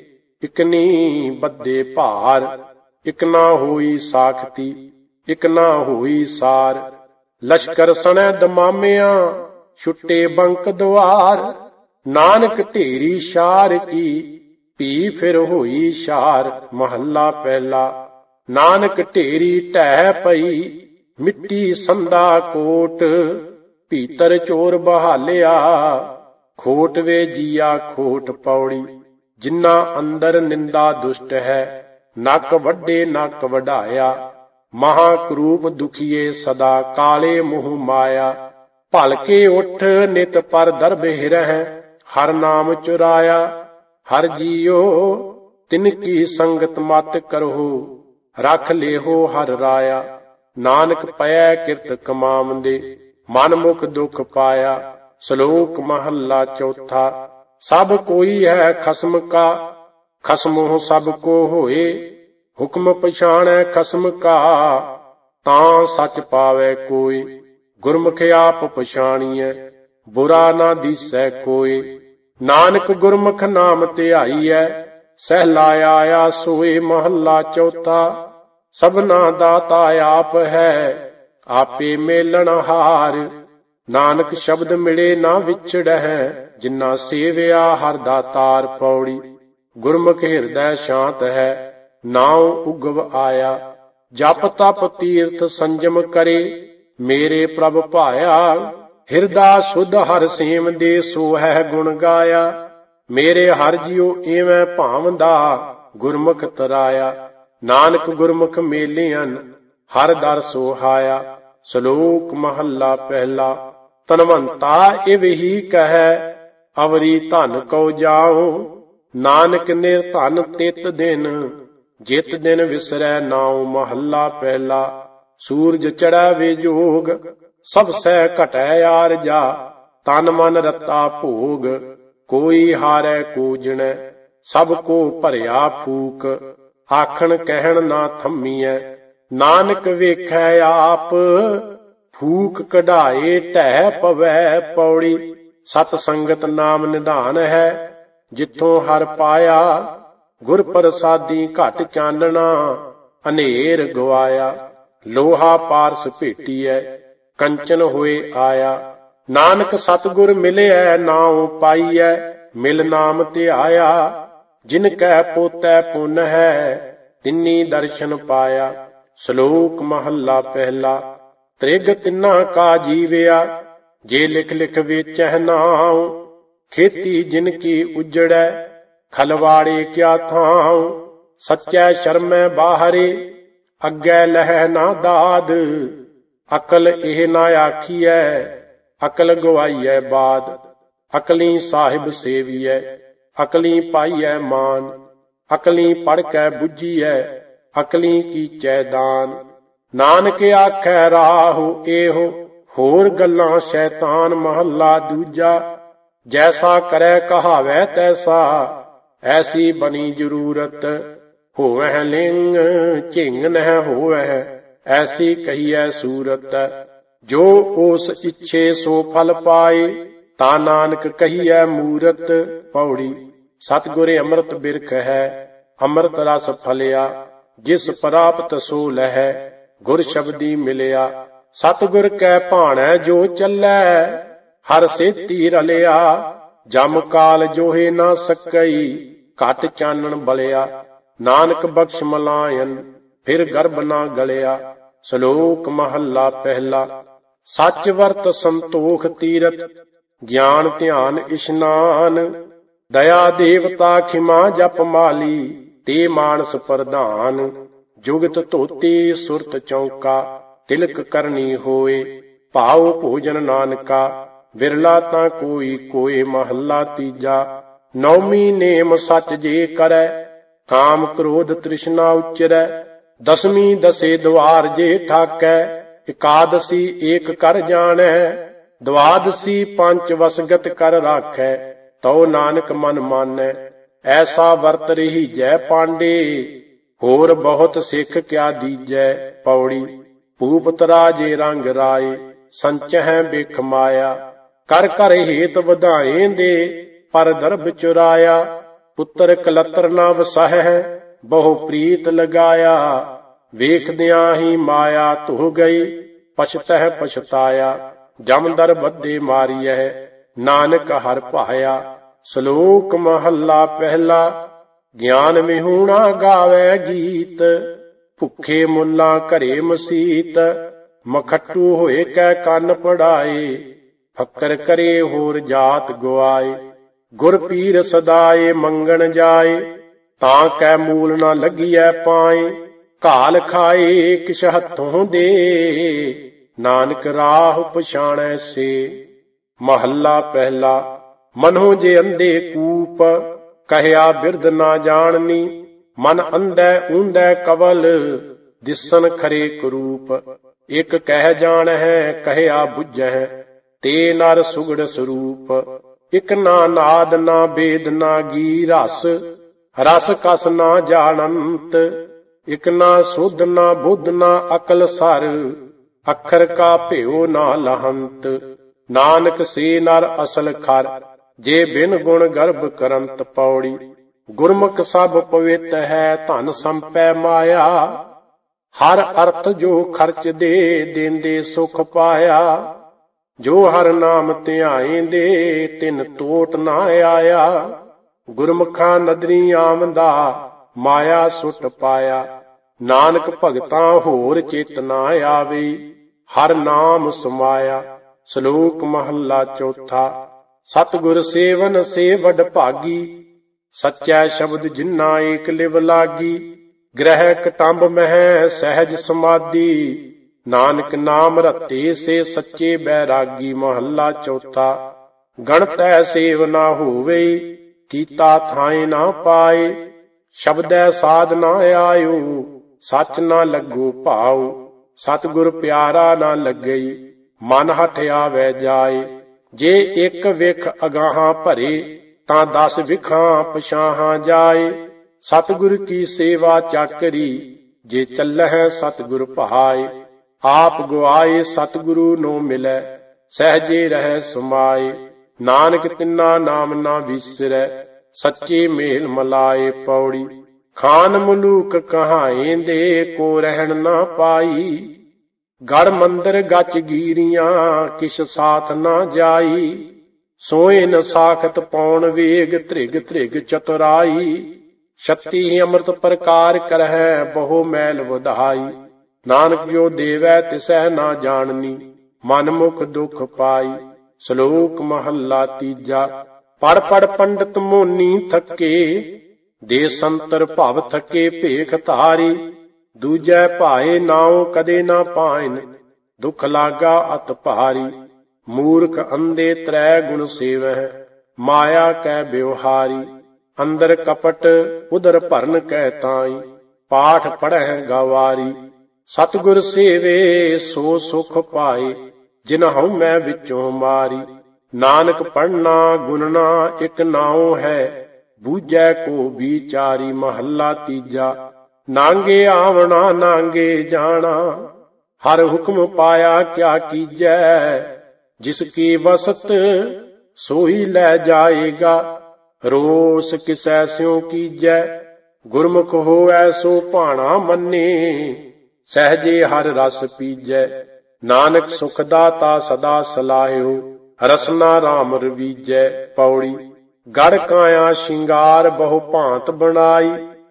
ਇਕਨੀ ਬੱਦੇ ਭਾਰ। ਇਕ ਨਾ ਹੋਈ ਸਾਖਤੀ, ਇਕ ਨਾ ਹੋਈ ਸਾਰ। ਲਸ਼ਕਰ ਸਣੈ ਦਮਾਮਿਆਂ, ਛੁੱਟੇ ਬੰਕ ਦੁਆਰ। ਨਾਨਕ ਢੇਰੀ ਸ਼ਾਰ ਕੀ, ਭੀ ਫਿਰ ਹੋਈ ਸ਼ਾਰ। ਮਹੱਲਾ ਪਹਿਲਾ। ਨਾਨਕ ਢੇਰੀ ਢਹਿ ਪਈ, ਮਿੱਟੀ ਸੰਦਾ ਕੋਟ। ਭੀਤਰ ਚੋਰ ਬਹਾਲਿਆ, ਖੋਟ ਵੇ ਜੀਆ ਖੋਟ। ਪੌੜੀ। ਜਿਨ੍ਹਾਂ ਅੰਦਰ ਨਿੰਦਾ ਦੁਸ਼ਟ ਹੈ, ਨੱਕ ਵੱਡੇ ਨੱਕ ਵਢਾਇਆ। ਮਹਾ ਕਰੂਪ ਦੁਖੀਏ ਸਦਾ, ਕਾਲੇ ਮੋਹ ਮਾਇਆ। ਭਲਕੇ ਉਠ ਨਿਤ ਪਰ ਦਰਬ ਹਿਰਹਿ, ਹਰ ਨਾਮ ਚੁਰਾਇਆ। ਹਰ ਜੀਓ ਤਿਨ ਕੀ ਸੰਗਤ ਮਤ ਕਰੋ, ਰਖ ਲੇਹੋ ਹਰ ਰਾਇਆ। ਨਾਨਕ ਪਇਐ ਕਿਰਤ ਕਮਾਵੰਦੇ, ਮਨ ਮੁਖ ਦੁਖ ਪਾਇਆ। ਸ਼ਲੋਕ ਮਹੱਲਾ ਚੌਥਾ। ਸਭ ਕੋਈ ਹੈ ਖਸਮ ਕਾ, ਖਸਮੋਂ ਸਭ ਕੋ ਹੋਏ। ਹੁਕਮ ਪਛਾਣੈ ਖਸਮ ਕਾ, ਤਾਂ ਸੱਚ ਪਾਵੈ ਕੋਈ। ਗੁਰਮੁਖ ਆਪ ਪਛਾਣੀਐ, ਬੁਰਾ ਨਾ ਦੀਸੈ ਕੋਈ। ਨਾਨਕ ਗੁਰਮੁਖ ਨਾਮ ਧਿਆਈਐ, ਸਹਿਲਾ ਆਇਆ ਸੋਏ। ਮਹੱਲਾ ਚੌਥਾ। ਸਭਨਾ ਦਾਤਾ ਆਪ ਹੈ, ਆਪੇ ਮੇਲਣ ਹਾਰ। ਨਾਨਕ ਸ਼ਬਦ ਮਿਲੇ ਨਾ ਵਿਛੜਹਿ, ਜਿਨ੍ਹਾਂ ਸੇਵਿਆ ਹਰ ਦਾਤਾਰ। ਪੌੜੀ। ਗੁਰਮੁਖ ਹਿਰਦੈ ਸ਼ਾਂਤ ਹੈ, ਨਾਉ ਉਗਵ ਆਇਆ। ਜਪ ਤਪ ਤੀਰਥ ਸੰਜਮ ਕਰੇ, ਮੇਰੇ ਪ੍ਰਭ ਭਾਇਆ। ਹਿਰਦਾ ਸੁਧ ਹਰ ਸੇਮ ਦੇ, ਸੋ ਹੈ ਗੁਣ ਗਾਇਆ। ਮੇਰੇ ਹਰਿ ਜਿਉ ਏਵੈ ਭਾਵਦਾ, ਗੁਰਮੁਖ ਤਰਾਇਆ। ਨਾਨਕ ਗੁਰਮੁਖ ਮੇਲਿਅਨ, ਹਰ ਦਰ ਸੋਹਾਇਆ। ਸ਼ਲੋਕ ਮਹੱਲਾ ਪਹਿਲਾ। ਧਨਵੰਤਾ ਇਵਹੀ ਕਹੈ, ਅਵਰੀ ਧਨ ਕਉ ਜਾਉ। ਨਾਨਕ ਨਿਰਧਨ ਤਿਤ ਦਿਨ, ਜਿਤ ਦਿਨ ਵਿਸਰੈ ਨਾਉ। ਮਹੱਲਾ ਪਹਿਲਾ। ਸੂਰਜ ਚੜ੍ਹੈ ਵਿਜੋਗ, ਸਭ ਸਹਿ ਘਟੈ ਆਰਜਾ। ਤਨ ਮਨ ਰਤਾ ਭੋਗ, ਕੋਈ ਹਾਰੈ ਕੋ ਜਿਣੈ। ਸਭ ਕੋ ਭਰਿਆ ਫੂਕ, ਆਖਣ ਕਹਿਣ ਨਾ ਥੰਮੀਐ। ਨਾਨਕ ਵੇਖੈ ਆਪ, ਫੂਕ ਕਢਾਏ ਢਹਿ ਪਵੈ। ਪੌੜੀ। ਸਤ ਸੰਗਤ ਨਾਮ ਨਿਧਾਨ ਹੈ, ਜਿੱਥੋਂ ਹਰ ਪਾਇਆ। ਗੁਰ ਪ੍ਰਸਾਦੀ ਘਟ ਚਾਨਣਾ, ਹਨੇਰ ਗਵਾਇਆ। ਲੋਹਾ ਪਾਰਸ ਭੇਟੀਐ, ਕੰਚਨ ਹੋਏ ਆਇਆ। ਨਾਨਕ ਸਤਿਗੁਰ ਮਿਲਿਐ, ਨਾਉ ਪਾਈਐ। ਮਿਲ ਨਾਮ ਧਿਆਇਆ, ਜਿਨ ਕੈ ਪੋਤੈ ਪੁੰਨ ਹੈ। ਤਿੰਨੀ ਦਰਸ਼ਨ ਪਾਇਆ। ਸ਼ਲੋਕ ਮਹੱਲਾ ਪਹਿਲਾ। ਤ੍ਰਿਗ ਤਿੰਨਾ ਕਾ ਜੀਵਿਆ, ਜੇ ਲਿਖ ਲਿਖ ਵੇਚਹਿ ਨਾਉ। ਖੇਤੀ ਜਿਨ ਕੀ ਉਜੜੈ, ਖਲਵਾੜੇ ਕਿਆ ਥਾਉ। ਸੱਚੈ ਸ਼ਰਮੈ ਬਾਹਰੇ, ਅੱਗੇ ਲਹਿ ਨਾ ਦਾਦ। ਅਕਲ ਇਹ ਨਾ ਆਖੀਐ, ਅਕਲ ਗਵਾਈਐ ਬਾਦ। ਅਕਲੀ ਸਾਹਿਬ ਸੇਵੀਐ, ਅਕਲੀ ਪਾਈਐ ਮਾਨ। ਅਕਲੀ ਪੜ੍ਹ ਕੇ ਬੁੱਝੀਐ, ਅਕਲੀ ਕੀਚੈ ਦਾਨ। ਨਾਨਕ ਆਖੈ ਰਾਹੁ ਇਹੋ, ਹੋਰ ਗੱਲਾਂ ਸ਼ੈਤਾਨ। ਮਹੱਲਾ ਦੂਜਾ। ਜੈਸਾ ਕਰੈ ਕਹਾਵੈ ਤੈਸਾ, ਐਸੀ ਬਣੀ ਜ਼ਰੂਰਤ। ਹੋਵੈ ਲਿੰਗ ਝਿੰਗ ਨਹਿ ਹੋਵੈ, ਐਸੀ ਕਹੀਐ ਸੂਰਤ। ਜੋ ਉਸ ਇੱਛੇ ਸੋ ਫਲ ਪਾਏ, ਤਾ ਨਾਨਕ ਕਹੀਐ ਮੂਰਤ। ਪੌੜੀ। ਸਤਿਗੁਰ ਅੰਮ੍ਰਿਤ ਬਿਰਖ ਹੈ, ਅੰਮ੍ਰਿਤ ਰਸ ਫਲਿਆ। ਜਿਸ ਪ੍ਰਾਪਤ ਸੋ ਲਹੈ, ਗੁਰ ਸ਼ਬਦੀ ਮਿਲਿਆ। ਸਤਿਗੁਰ ਕੈ ਭਾਣੈ ਜੋ ਚੱਲੈ, ਹਰ ਸੇਤੀ ਰਲਿਆ। ਜਮ ਕਾਲ ਜੋਹੇ ਨਾ ਸਕਈ, ਘਟ ਚਾਨਣ ਬਲਿਆ। ਨਾਨਕ ਬਖਸ਼ ਮਲਾਇਨ, ਫਿਰ ਗਰਭ ਨਾ ਗਲਿਆ। ਸ਼ਲੋਕ ਮਹੱਲਾ ਪਹਿਲਾ। ਸੱਚ ਵਰਤ ਸੰਤੋਖ ਤੀਰਥ, ਗਿਆਨ ਧਿਆਨ ਇਸ਼ਨਾਨ। ਦਇਆ ਦੇਵਤਾ ਖਿਮਾ ਜਪ ਮਾਲੀ, ਤੇ ਮਾਨਸ ਪ੍ਰਧਾਨ। ਜੁਗਤ ਧੋਤੀ ਸੁਰਤ ਚੌਂਕਾ, ਤਿਲਕ ਕਰਨੀ ਹੋਏ। ਭਾਉ ਭੋਜਨ ਨਾਨਕਾ, ਵਿਰਲਾ ਤਾਂ ਕੋਈ ਕੋਏ। ਮਹੱਲਾ ਤੀਜਾ। ਨੌਮੀ ਨੇਮ ਸੱਚ ਜੇ ਕਰੈ, ਕਾਮ ਕ੍ਰੋਧ ਤ੍ਰਿਸ਼ਨਾ ਉਚਰੈ। ਦਸਵੀਂ ਦਸੇ ਦੁਆਰ ਜੇ ਠਾਕੈ, ਇਕਾਦਸੀ ਏਕ ਕਰ ਜਾਣੈ। ਦਵਾਦਸੀ ਪੰਚ ਵਸਗਤ ਕਰ ਰਾਖੈ, ਤਉ ਨਾਨਕ ਮਨ ਮਾਨੈ। ਐਸਾ ਵਰਤ ਰਹੀ ਜੈ ਪਾਂਡੇ, ਹੋਰ ਬਹੁਤ ਸਿੱਖ ਕਿਆ ਦੀਜੈ। ਪੌੜੀ। ਭੂਪਤ ਰਾਜੇ ਰੰਗ ਰਾਏ, ਸੰਚਹਿ ਬਿਖ ਮਾਇਆ। ਕਰ ਕਰ ਹੇਤ ਵਧਾਏ ਦੇ, ਪਰ ਦਰਬ ਚੁਰਾਇਆ। ਪੁੱਤਰ ਕਲਤਰ ਨਾ ਵਸਹਿ, ਬਹੁ ਪ੍ਰੀਤ ਲਗਾਇਆ। ਵੇਖਦਿਆਂ ਹੀ ਮਾਇਆ ਧੁ ਗਈ, ਪਛਤਹਿ ਪਛਤਾਇਆ। ਜਮਦਰ ਬੱਧੇ ਮਾਰੀਐ, ਨਾਨਕ ਹਰਿ ਭਾਇਆ। ਸ਼ਲੋਕ ਮਹੱਲਾ ਪਹਿਲਾ। ਗਿਆਨ ਵਿਹੂਣਾ ਗਾਵੇ ਗੀਤ, ਭੁੱਖੇ ਮੁੱਲਾ ਘਰੇ ਮਸੀਤ। ਮਖੱਟੂ ਹੋਏ ਕੈ ਕੰਨ ਪੜਾਏ, ਫੱਕਰ ਕਰੇ ਹੋਰ ਜਾਤ ਗੁਆਏ। ਗੁਰ ਪੀਰ ਸਦਾਏ ਮੰਗਣ ਜਾਏ, ਤਾਂ ਕੈ ਮੂਲ ਨਾ ਲੱਗੀਐ ਪਾਏ। ਘਾਲ ਖਾਏ ਕਿਛ ਹੱਥੋਂ ਦੇ, ਨਾਨਕ ਰਾਹ ਪਛਾਣੈ ਸੇ। ਮਹੱਲਾ ਪਹਿਲਾ। ਮਨੋ ਜੇ ਅੰਧੇ ਕੂਪ, ਕਹਿਆ ਬਿਰਧ ਨਾ ਜਾਣਨੀ। ਮਨ ਅੰਧੈ ਊਂਧੈ ਕਵਲ, ਦਿਸਨ ਖਰੇ ਕਰੂਪ। ਇਕ ਕਹਿ ਜਾਣਹਿ, ਕਹਿਆ ਬੁੱਝਹਿ, ਤੇ ਨਰ ਸੁਗੜ ਸਰੂਪ। ਇਕ ਨਾ ਨਾਦ ਨਾ ਬੇਦ ਨਾ ਗੀ ਰਸ, ਰਸ ਕਸ ਨਾ ਜਾਣੰਤ। ਇਕ ਨਾ ਸੁਧ ਨਾ ਬੁੱਧ ਨਾ ਅਕਲ ਸਰ, ਅੱਖਰ ਕਾ ਭਿਓ ਨਾ ਲਹੰਤ। ਨਾਨਕ ਸੇ ਨਰ ਅਸਲ ਖਰ, ਜੇ ਬਿਨ ਗੁਣ ਗਰਭ ਕਰੰਤ। ਪੌੜੀ। ਗੁਰਮੁਖ ਸਭ ਪਵਿੱਤ ਹੈ, ਧਨ ਸੰਪੈ ਮਾਇਆ। ਹਰ ਅਰਥ ਜੋ ਖਰਚ ਦੇ, ਦੇਂਦੇ ਸੁਖ ਪਾਇਆ। ਜੋ ਹਰ ਨਾਮ ਧਿਆਏਂਦੇ, ਤਿਨ ਟੋਟ ਨਾ ਆਇਆ। ਗੁਰਮੁਖਾਂ ਨਦਰੀ ਆਮਦਾ, ਮਾਇਆ ਸੁਟ ਪਾਇਆ। ਨਾਨਕ ਭਗਤਾਂ ਹੋਰ ਚਿਤ ਨਾ ਆਵੇ, ਹਰ ਨਾਮ ਸਮਾਇਆ। ਸ਼ਲੋਕ ਮਹੱਲਾ ਚੌਥਾ। ਸਤਿਗੁਰ ਸੇਵਨ ਸੇ ਵਡ ਭਾਗੀ, ਸੱਚੈ ਸ਼ਬਦ ਜਿਨ੍ਹਾਂ ਏਕ ਲਿਵ ਲਾਗੀ। ਗ੍ਰਹਿ ਕਟੰਬ ਮਹਿ ਸਹਿਜ ਸਮਾਧੀ, ਨਾਨਕ ਨਾਮ ਰਤੇ ਸੇ ਸੱਚੇ ਬੈਰਾਗੀ। ਮਹੱਲਾ ਚੌਥਾ। ਗਣਤੈ ਸੇਵ ਨਾ ਹੋਵੇ, ਕੀਤਾ ਥਾਏ ਨਾ ਪਾਏ। ਸ਼ਬਦੈ ਸਾਧ ਨਾ ਆਇਓ, ਸੱਚ ਨਾ ਲੱਗੋ ਭਾਉ। ਸਤਿਗੁਰ ਪਿਆਰਾ ਨਾ ਲੱਗਈ, ਮਨ ਹਠ ਆਵੈ ਜਾਏ। ਜੇ ਇੱਕ ਵਿਖ ਅਗਾਹਾਂ ਭਰੇ, ਤਾਂ ਦਸ ਵਿਖਾਂ ਪਛਾਹਾਂ ਜਾਏ। ਸਤਿਗੁਰ ਕੀ ਸੇਵਾ ਚਾਕਰੀ, ਜੇ ਚੱਲਹਿ ਸਤਿਗੁਰ ਭਾਏ। ਆਪ ਗੁਆਏ ਸਤਿਗੁਰੂ ਨੂੰ ਮਿਲੈ, ਸਹਿਜੇ ਰਹਿ ਸਮਾਏ। ਨਾਨਕ ਤਿੰਨਾ ਨਾਮ ਨਾ ਵਿਸਰੈ, ਸੱਚੇ ਮੇਲ ਮਲਾਏ। ਪੌੜੀ। ਖਾਨ ਮਲੂਕ ਕਹਾਏ ਦੇ, ਕੋ ਰਹਿਣ ਨਾ ਪਾਈ। ਗੜ ਮੰਦਰ ਗਚ ਗੀਰੀਆਂ, ਕਿਛ ਸਾਥ ਨਾ ਜਾਈ। ਸੋਏ ਨ ਸਾਖਤ ਪੌਣ ਵੇਗ, ਧ੍ਰਿਗ ਧ੍ਰਿਗ ਚਤੁਰਾਈ। ਛੱਤੀ ਅੰਮ੍ਰਿਤ ਪ੍ਰਕਾਰ ਕਰਹਿ, ਬਹੁ ਮੈਲ ਵਧਾਈ। ਨਾਨਕ ਜੋ ਦੇਵੈ ਤਿਸੈ ਨਾ ਜਾਣਨੀ, ਮਨ ਮੁਖ ਦੁਖ ਪਾਈ। ਸ਼ਲੋਕ ਮਹੱਲਾ ਤੀਜਾ। ਪੜ ਪੜ ਪੰਡਤ ਮੋਨੀ ਥੱਕੇ, ਦੇ ਸੰਤਰ ਭਵ ਥਕੇ ਭੇਖ ਧਾਰੀ। ਦੂਜੈ ਭਾਏ ਨਾਉ ਕਦੇ ਨਾ ਪਾਇਨ, ਦੁਖ ਲਾਗਾ ਅਤ ਭਾਰੀ। ਮੂਰਖ ਅੰਧੇ ਤ੍ਰੈ ਗੁਣ ਸੇਵਹਿ, ਮਾਇਆ ਕੈ ਬਿਵਹਾਰੀ। ਅੰਦਰ ਕਪਟ ਉਦਰ ਭਰਨ ਕੈ ਤਾਈ, ਪਾਠ ਪੜਹਿ ਗਵਾਰੀ। ਸਤਿਗੁਰ ਸੇਵੇ ਸੋ ਸੁਖ ਪਾਏ, ਜਿਨਹੁ ਮੈਂ ਵਿੱਚੋਂ ਮਾਰੀ। ਨਾਨਕ ਪੜਨਾ ਗੁਣਨਾ ਇਕ ਨਾਉ ਹੈ, ਬੂਝੈ ਕੋ ਵਿਚਾਰੀ। ਮਹੱਲਾ ਤੀਜਾ। ਨਾਂਗੇ ਆਵਣਾ ਨਾਂਗੇ ਜਾਣਾ, ਹਰ ਹੁਕਮ ਪਾਇਆ ਕਿਆ ਕੀਜੈ। ਜਿਸ ਕੀ ਵਸਤ ਸੋਈ ਲੈ ਜਾਏਗਾ, ਰੋਸ ਕਿਸੈ ਸਿਉ ਕੀਜੈ। ਗੁਰਮੁਖ ਹੋਐ ਸੋ ਭਾਣਾ ਮੰਨੇ, ਸਹਿਜੇ ਹਰ ਰਸ ਪੀਜੈ। ਨਾਨਕ ਸੁਖ ਦਾਤਾ ਸਦਾ ਸਲਾਹਿਓ, ਰਸਨਾ ਰਾਮ ਰਵੀਜੈ। ਪੌੜੀ। ਗੜ ਕਾਇਆ ਸ਼ਿੰਗਾਰ ਬਹੁ ਭਾਂਤ ਬਣਾਈ,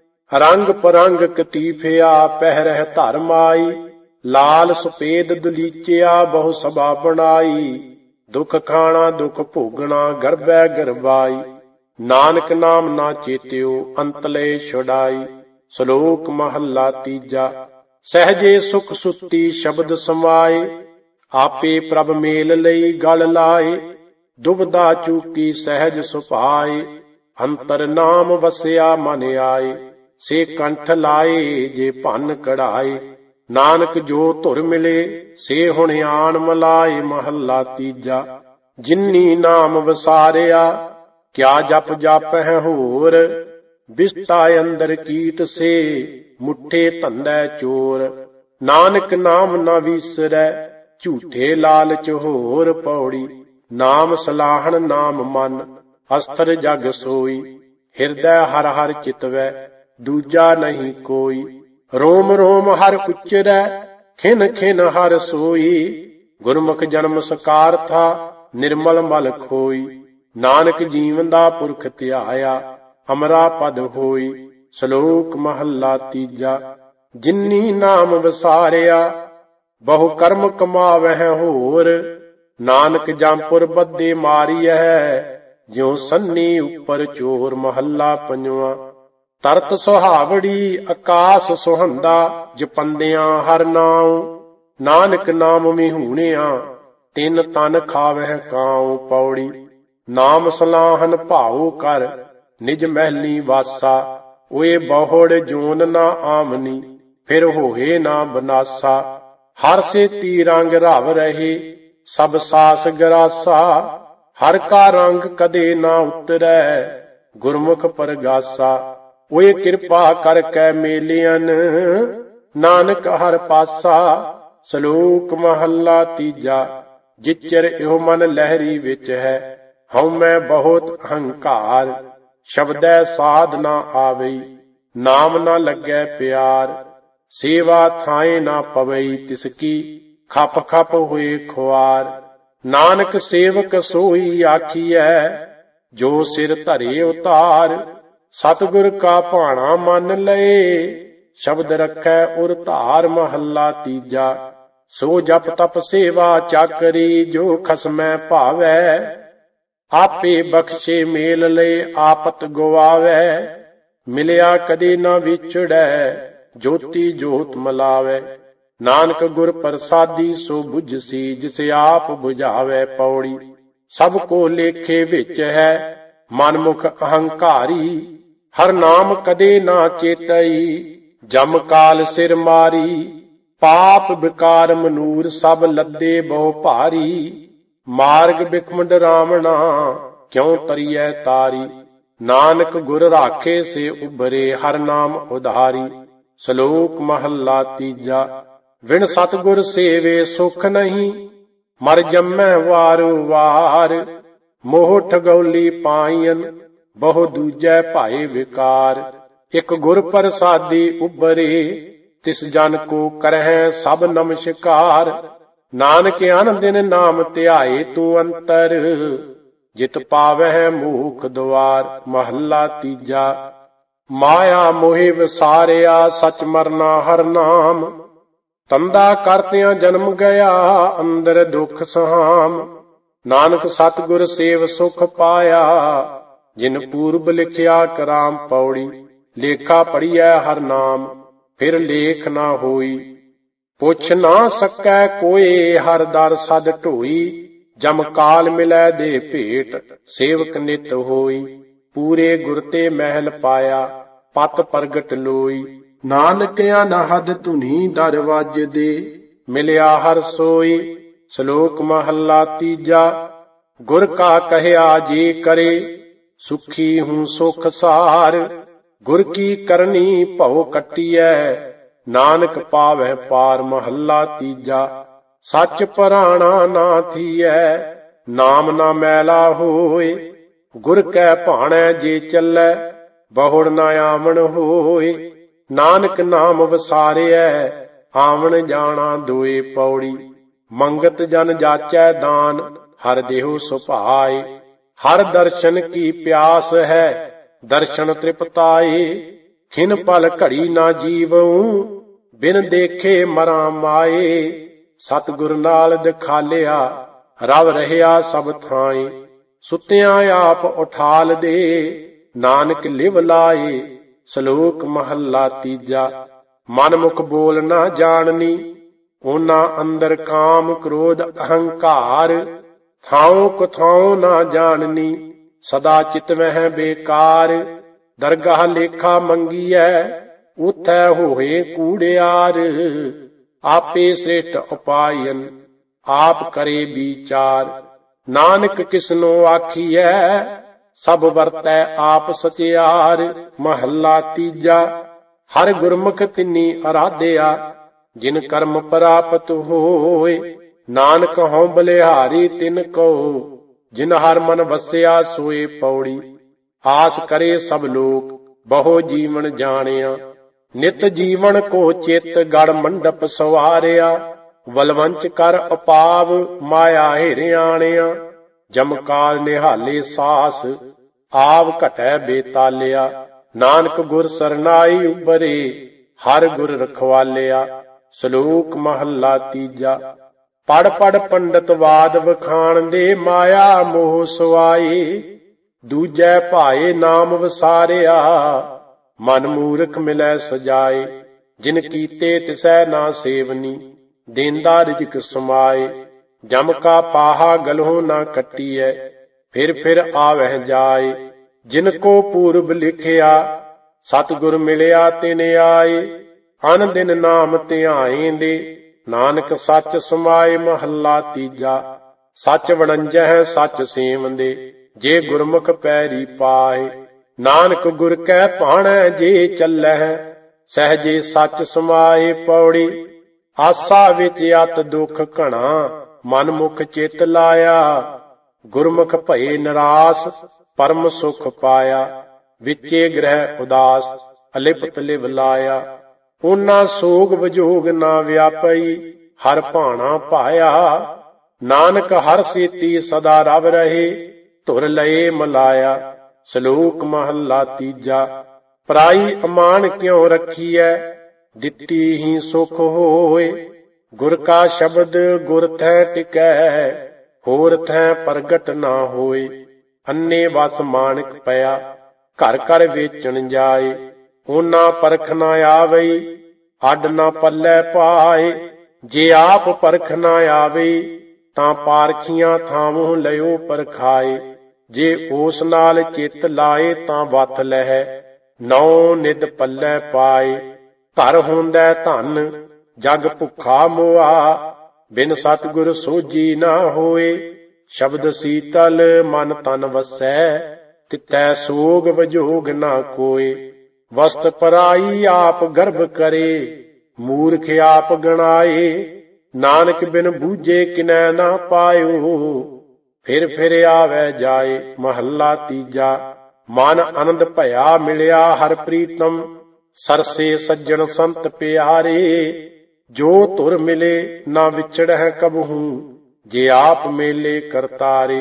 ਰੰਗ ਪਰੰਗ ਕਤੀਫਿਆ ਪਹਿਰਹਿ ਧਰਮ ਆਈ। ਲਾਲ ਸਫੇਦ ਦਲੀਚਿਆ ਬਹੁ ਸਭਾ ਬਣਾਈ, ਦੁਖ ਖਾਣਾ ਦੁਖ ਭੋਗਣਾ ਗਰਭੈ ਗਰਬਾਈ। ਨਾਨਕ ਨਾਮ ਨਾ ਚੇਤਿਓ, ਅੰਤਲੇ ਛੁਡਾਈ। ਸ਼ਲੋਕ ਮਹੱਲਾ ਤੀਜਾ। ਸਹਿਜੇ ਸੁਖ ਸੁੱਤੀ ਸ਼ਬਦ ਸਮਾਏ, ਆਪੇ ਪ੍ਰਭ ਮੇਲ ਲਈ ਗਲ ਲਾਏ। ਦੁਬਦਾ ਚੂਕੀ ਸਹਿਜ ਸੁਭਾਏ, ਅੰਤਰ ਨਾਮ ਵਸਿਆ ਮਨ ਆਏ। ਸੇ ਕੰਠ ਲਾਏ ਜੇ ਭੰਨ ਕਢਾਏ, ਨਾਨਕ ਜੋ ਧੁਰ ਮਿਲੇ ਸੇ ਹੁਣ ਆਣ ਮਲਾਏ। ਮਹੱਲਾ ਤੀਜਾ। ਜਿਨੀ ਨਾਮ ਵਸਾਰਿਆ, ਕਿਆ ਜਪ ਜਾਪਹਿ ਹੋਰ। ਬਿਸਟਾ ਅੰਦਰ ਕੀਟ ਸੇ, ਮੁੱਠੇ ਧੰਦੈ ਚੋਰ। ਨਾਨਕ ਨਾਮ ਨਾ ਵੀਸਰੈ, ਝੂਠੇ ਲਾਲਚ ਹੋਰ। ਪੌੜੀ। ਨਾਮ ਸਲਾਹਣ ਨਾਮ ਮਨ, ਅਸਥਰ ਜਗ ਸੋਈ। ਹਿਰਦੈ ਹਰ ਹਰ ਚਿਤਵੈ, ਦੂਜਾ ਨਹੀਂ ਕੋਈ। ਰੋਮ ਰੋਮ ਹਰ ਉਚਰੈ, ਖਿਨ ਖਿਨ ਹਰ ਸੋਈ। ਗੁਰਮੁਖ ਜਨਮ ਸਕਾਰਥਾ, ਨਿਰਮਲ ਮਲ ਖੋਈ। ਨਾਨਕ ਜੀਵਨ ਦਾ ਪੁਰਖ ਧਿਆਇਆ, ਅਮਰਾ ਪਦ ਹੋਈ। ਸ਼ਲੋਕ ਮਹੱਲਾ ਤੀਜਾ। ਜਿਨੀ ਨਾਮ ਵਸਾਰਿਆ, ਬਹੁ ਕਰਮ ਕਮਾਵਹਿ ਹੋਰ। ਨਾਨਕ ਜੰਪੁਰ ਬੱਦੇ ਮਾਰੀਐ, ਜਿਉ ਸੰਨੀ ਉੱਪਰ ਚੋਰ। ਮਹੱਲਾ ਪੰਜਵਾਂ। ਤਰਤ ਸੁਹਾਵੜੀ ਆਕਾਸ ਸੁਹੰਦਾ, ਜਪੰਦਿਆਂ ਹਰ ਨਾਉ। ਨਾਨਕ ਨਾਮ ਮਿਹੂਣਿਆ, ਤਿੰਨ ਤਨ ਖਾਵਹਿ ਕਾਉ। ਪੌੜੀ। ਨਾਮ ਸਲਾਹਨ ਭਾਉ ਕਰ, ਨਿਜ ਮਹਿਲੀ ਵਾਸਾ। ਓਏ ਬਹੁੜ ਜੋਨ ਨਾ ਆਮਨੀ, ਫਿਰ ਹੋਏ ਨਾ ਬਨਾਸਾ। ਹਰ ਸੇ ਤੀ ਰੰਗ ਰਵ ਰਹੇ, ਸਭ ਸਾਸ ਗਰਾਸਾ। ਹਰ ਕਾ ਰੰਗ ਕਦੇ ਨਾ ਉਤਰੈ, ਗੁਰਮੁਖ ਪਰਗਾਸਾ। ਓਏ ਕਿਰਪਾ ਕਰਕੇ ਮੇਲਿਅਨ, ਨਾਨਕ ਹਰ ਪਾਸਾ। ਸ਼ਲੋਕ ਮਹੱਲਾ ਤੀਜਾ। ਜਿਚਰ ਇਹੋ ਮਨ ਲਹਿਰੀ ਵਿੱਚ ਹੈ, ਹਉਮੈ ਬਹੁਤ ਅਹੰਕਾਰ। ਸ਼ਬਦੈ ਸਾਧ ਨਾ ਆਵਈ, ਨਾਮ ਨਾ ਲੱਗੈ ਪਿਆਰ। ਸੇਵਾ ਥਾਏ ਨਾ ਪਵਈ, ਤਿਸ ਕੀ ਖਪ ਖਪ ਹੋਏ ਖੁਆਰ। ਨਾਨਕ ਸੇਵਕ ਸੋਈ ਆਖੀਐ, ਜੋ ਸਿਰ ਧਰੇ ਉਤਾਰ। ਸਤਿਗੁਰ ਕਾ ਭਾਣਾ ਮੰਨ ਲਏ, ਸ਼ਬਦ ਰੱਖੈ ਉਰ ਧਾਰ ਮਹੱਲਾ ਤੀਜਾ। ਸੋ ਜਪ ਤਪ ਸੇਵਾ ਚਾਕਰੀ ਜੋ ਖਸਮੈ ਭਾਵੈ, ਆਪੇ ਬਖਸ਼ੇ ਮੇਲ ਲਏ ਆਪਤ ਗਵਾਵੈ। ਮਿਲਿਆ ਕਦੇ ਨਾ ਵਿਛੜੈ ਜੋਤੀ ਜੋਤ ਮਲਾਵੈ, ਨਾਨਕ ਗੁਰ ਪ੍ਰਸਾਦੀ ਸੋ ਬੁਝਸੀ ਜਿਸ ਆਪ ਬੁਝਾਵੈ। ਪੌੜੀ ਸਭ ਕੋ ਲੇਖੇ ਵਿੱਚ ਹੈ ਮਨਮੁਖ ਅਹੰਕਾਰੀ, ਹਰ ਨਾਮ ਕਦੇ ਨਾ ਚੇਤਈ ਜਮ ਕਾਲ ਸਿਰ ਮਾਰੀ। ਪਾਪ ਵਿਕਾਰ ਮਨੂਰ ਸਭ ਲੱਦੇ ਬਹੁ ਭਾਰੀ, ਮਾਰਗ ਬਿਖਮ ਡਰਾਵਣਾ ਕਿਉ ਤਰੀਐ ਤਾਰੀ। ਨਾਨਕ ਗੁਰ ਰਾਖੇ ਸੇ ਉਬਰੇ ਹਰ ਨਾਮ ਉਧਾਰੀ। ਸ਼ਲੋਕ ਮਹੱਲਾ ਤੀਜਾ। ਵਿਣ ਸਤਿਗੁਰ ਸੇਵੇ ਸੁਖ ਨਹੀਂ, ਮਰ ਜੰਮੈ ਵਾਰੋ ਵਾਰ। ਮੋਹ ਠਗੌਲੀ ਪਾਈਨ ਬਹੁ ਦੂਜੈ ਭਾਏ ਵਿਕਾਰ। ਇਕ ਗੁਰ ਪ੍ਰਸਾਦੀ ਉਬਰੇ ਤਿਸ ਜਨ ਕੋ ਕਰਹਿ ਸਭ ਨਮਸਕਾਰ। ਨਾਨਕ ਅਨ ਦਿਨ ਨਾਮ ਧਿਆਏ ਤੂੰ ਅੰਤਰ, ਜਿਤ ਪਾਵਹਿ ਮੂਖ ਦੁਆਰ। ਮਹੱਲਾ ਤੀਜਾ। ਮਾਇਆ ਮੋਹਿ ਵਿਸਾਰਿਆ ਸਚ ਮਰਨਾ ਹਰ ਨਾਮ, ਤੰਦਾ ਕਰਤਿਆਂ ਜਨਮ ਗਿਆ ਅੰਦਰ ਦੁਖ ਸਹਾਮ। ਨਾਨਕ ਸਤਿਗੁਰ ਸੇਵ ਸੁਖ ਪਾਇਆ, ਜਿਨ ਪੂਰਬ ਲਿਖਿਆ ਕਰਾਮ। ਪੌੜੀ ਲੇਖਾ ਪੜੀਐ ਹਰ ਨਾਮ, ਫਿਰ ਲੇਖ ਨਾ ਹੋਈ। ਪੁੱਛ ਨਾ ਸਕੈ ਕੋਏ ਹਰ ਦਰ ਸਦ ਢੋਈ। ਜਮ ਕਾਲ ਮਿਲੈ ਦੇ ਭੇਟ ਸੇਵਕ ਨਿਤ ਹੋਈ। ਪੂਰੇ ਗੁਰ ਤੇ ਮਹਿਲ ਪਾਇਆ ਪਤ ਪ੍ਰਗਟ ਲੋਈ। ਨਾਨਕ ਅਨਹਦ ਧੁਨੀ ਦਰਵਾਜੇ ਦੇ, ਮਿਲਿਆ ਹਰ ਸੋਈ। ਸ਼ਲੋਕ ਮਹੱਲਾ ਤੀਜਾ। ਗੁਰ ਕਾ ਕਹਿਆ ਜੇ ਕਰੇ, ਸੁਖੀ ਹੂੰ ਸੁਖ ਸਾਰ। ਗੁਰ ਕੀ ਕਰਨੀ ਭਉ ਕੱਟੀਐ, ਨਾਨਕ ਪਾਵਹਿ ਪਾਰ। ਮਹੱਲਾ ਤੀਜਾ। ਸੱਚ ਪਰਾਣਾ ਨਾ ਥੀਐ, ਨਾਮ ਨਾ ਮੈਲਾ ਹੋਏ। ਗੁਰ ਕੈ ਭਾਣੈ ਜੇ ਚੱਲੈ, ਬਹੁੜ ਨਾ ਆਵਣ ਹੋਏ। ਨਾਨਕ ਨਾਮ ਵਸਾਰਿਐ, ਆਵਣ ਜਾਣਾ ਦੋਏ। ਪੌੜੀ ਮੰਗਤ ਜਨ ਜਾਚੈ ਦਾਨ, ਹਰ ਦੇਹੁ ਸੁਭਾਏ। ਹਰ ਦਰਸ਼ਨ ਕੀ ਪਿਆਸ ਹੈ, ਦਰਸ਼ਨ ਤ੍ਰਿਪਤਾਏ। ਖਿਨ ਪਲ ਘੜੀ ਨਾ ਜੀਵਉ, ਬਿਨ ਦੇਖੇ ਮਰਾਂ ਮਾਏ। ਸਤਿਗੁਰ ਨਾਲ ਦਿਖਾਲਿਆ, ਰਵ ਰਹਿਆ ਸਭ ਥਾਈ। ਸੁਤਿਆਂ ਆਪ ਉਠਾਲ ਦੇ, ਨਾਨਕ ਲਿਵ ਲਾਏ। ਸ਼ਲੋਕ ਮਹੱਲਾ ਤੀਜਾ। ਮਨਮੁਖ ਬੋਲ ਨਾ ਜਾਣਨੀ, ਉਹਨਾਂ ਅੰਦਰ ਕਾਮ ਕ੍ਰੋਧ ਅਹੰਕਾਰ। ਥਾਉ ਕੁਥਾਉ ਨਾ ਜਾਣਨੀ, ਸਦਾ ਚਿਤਵਹਿ ਬੇਕਾਰ। ਦਰਗਾਹ ਲੇਖਾ ਮੰਗੀਐ, ਉਥੈ ਹੋਏ ਕੂੜਿਆਰ। ਆਪੇ ਸ੍ਰੇਸ਼ਟ ਉਪਾਇਨ, ਆਪ ਕਰੇ ਵਿਚਾਰ। ਨਾਨਕ ਕਿਸਨੋ ਆਖੀਐ, ਸਭ ਵਰਤੈ ਆਪ ਸਚਿਆਰ। ਮਹੱਲਾ ਤੀਜਾ। ਹਰ ਗੁਰਮੁਖ ਤਿਨੀ ਅਰਾਧਿਆ, ਜਿਨ ਕਰਮ ਪ੍ਰਾਪਤ ਹੋਏ। ਨਾਨਕ ਹਉ ਬਲਿਹਾਰੀ ਤਿਨ ਕੋ, ਜਿਨ ਹਰ ਮਨ ਵਸਿਆ ਸੋਏ। ਪੌੜੀ ਆਸ ਕਰੇ ਸਭ ਲੋਕ, ਬਹੁ ਜੀਵਨ ਜਾਣਿਆ। ਨਿਤ ਜੀਵਨ ਕੋ ਚਿਤ ਗੜ ਮੰਡਪ ਸਵਾਰਿਆ। ਵਲਵੰਚ ਕਰ ਉਪਾਵ, ਮਾਇਆ ਹਿਰਿਆਣਿਆ। ਜਮਕਾਲ ਨਿਹਾਲੇ ਸਾਸ, ਆਵ ਘਟੈ ਬੇਤਾਲਿਆ। ਨਾਨਕ ਗੁਰ ਸਰਨਾਈ ਉਬਰੇ, ਹਰ ਗੁਰ ਰਖਵਾਲਿਆ। ਸ਼ਲੋਕ ਮਹੱਲਾ ਤੀਜਾ। ਪੜ ਪੜ ਪੰਡਤ ਵਾਦ ਵਖਾਣ ਦੇ, ਮਾਇਆ ਮੋਹ ਸਵਾਏ। ਦੂਜੈ ਭਾਏ ਨਾਮ ਵਸਾਰਿਆ, ਮਨ ਮੂਰਖ ਮਿਲੈ ਸਜਾਏ। ਜਿਨ ਕੀਤੇ ਤਿਸੈ ਨਾ ਸੇਵਨੀ, ਦੇਂਦਾ ਰਿਜਕ ਸਮਾਏ। ਜਮ ਕਾ ਪਾਹਾ ਗਲਹੁ ਨਾ ਕੱਟੀਐ, ਫਿਰ ਫਿਰ ਆਵਹਿ ਜਾਏ। ਜਿਨ ਕੋ ਪੂਰਬ ਲਿਖਿਆ, ਸਤਿਗੁਰ ਮਿਲਿਆ ਤਿਨ ਆਏ। ਅਨ ਦਿਨ ਨਾਮ ਧਿਆਏਂਦੇ, ਨਾਨਕ ਸੱਚ ਸਮਾਏ। ਮਹੱਲਾ ਤੀਜਾ। ਸੱਚ ਵਣੰਜਹਿ ਸੱਚ ਸੇਵੰਦੇ, ਜੇ ਗੁਰਮੁਖ ਪੈਰੀ ਪਾਏ। ਨਾਨਕ ਗੁਰ ਕੈ ਭਾਣੈ ਜੇ ਚੱਲਹਿ, ਸਹਿਜੇ ਸੱਚ ਸਮਾਏ। ਪੌੜੀ ਆਸਾ ਵਿੱਚ ਅਤ ਦੁਖ ਘਣਾ, ਮਨ ਮੁਖ ਚਿਤ ਲਾਇਆ। ਗੁਰਮੁਖ ਭਏ ਨਿਰਾਸ, ਪਰਮ ਸੁਖ ਪਾਇਆ। ਵਿਚੇ ਗ੍ਰਹਿ ਉਦਾਸ, ਅਲਿਪਤ ਲਿਵ ਲਾਇਆ। ਉਹਨਾਂ ਸੋਗ ਵਿਜੋਗ ਨਾ ਵਿਆਪਈ, ਹਰ ਭਾਣਾ ਪਾਇਆ। ਨਾਨਕ ਹਰ ਸੇਤੀ ਸਦਾ ਰਵ ਰਹੇ, ਧੁਰ ਲਏ ਮਲਾਇਆ। ਸ਼ਲੋਕ ਮਹੱਲਾ ਤੀਜਾ। ਪਰਾਈ ਅਮਾਨ ਕਿਉ ਰੱਖੀਐ, ਦਿੱਤੀ ਹੀ ਸੁਖ ਹੋਏ। ਗੁਰ ਕਾ ਸ਼ਬਦ ਗੁਰ ਥੈ ਟਿਕੈ, ਹੋਰ ਥੈ ਪ੍ਰਗਟ ਨਾ ਹੋਏ। ਅੰਨੇ ਵਸ ਮਾਣਕ ਪਿਆ, ਘਰ ਘਰ ਵੇਚਣ ਜਾਏ। ਓਨਾ ਪਰਖ ਨਾ ਆਵਈ, ਅੱਡ ਨਾ ਪੱਲੇ ਪਾਏ। ਜੇ ਆਪ ਪਰਖ ਨਾ ਆਵੇ, ਤਾਂ ਪਾਰਖੀਆਂ ਥਾਵੋਂ ਲਿਓ ਪਰਖਾਏ। ਜੇ ਉਸ ਨਾਲ ਚਿੱਤ ਲਾਏ, ਤਾਂ ਵੱਤ ਲਹਿ ਨੌ ਨਿਧ ਪੱਲੇ ਪਾਏ। ਘਰ ਹੁੰਦੈ ਧਨ, ਜਗ ਭੁੱਖਾ ਮੋਆ। ਬਿਨ ਸਤਿਗੁਰ ਸੋਝੀ ਨਾ ਹੋਏ। ਸ਼ਬਦ ਸੀਤਲ ਮਨ ਤਨ ਵਸੈ, ਤਿਤੈ ਸੋਗ ਵਜੋਗ ਨਾ ਕੋਏ। ਵਸਤ ਪਰਾਈ ਆਪ ਗਰਭ ਕਰੇ, ਮੂਰਖ ਆਪ ਗਣਾਏ। ਨਾਨਕ ਬਿਨ ਬੂਝੇ ਕਿਨੈ ਨਾ ਪਾਇਓ, ਫਿਰ ਫਿਰ ਆਵੈ ਜਾਏ। ਮਹੱਲਾ ਤੀਜਾ। ਮਨ ਆਨੰਦ ਭਇਆ ਮਿਲਿਆ ਹਰਿ ਪ੍ਰੀਤਮ, ਸਰਸੇ ਸੱਜਣ ਸੰਤ ਪਿਆਰੇ। ਜੋ ਧੁਰ ਮਿਲੇ ਨਾ ਵਿਛੜਹਿ ਕਬਹੂ, ਜੇ ਆਪ ਮੇਲੇ ਕਰਤਾਰੇ।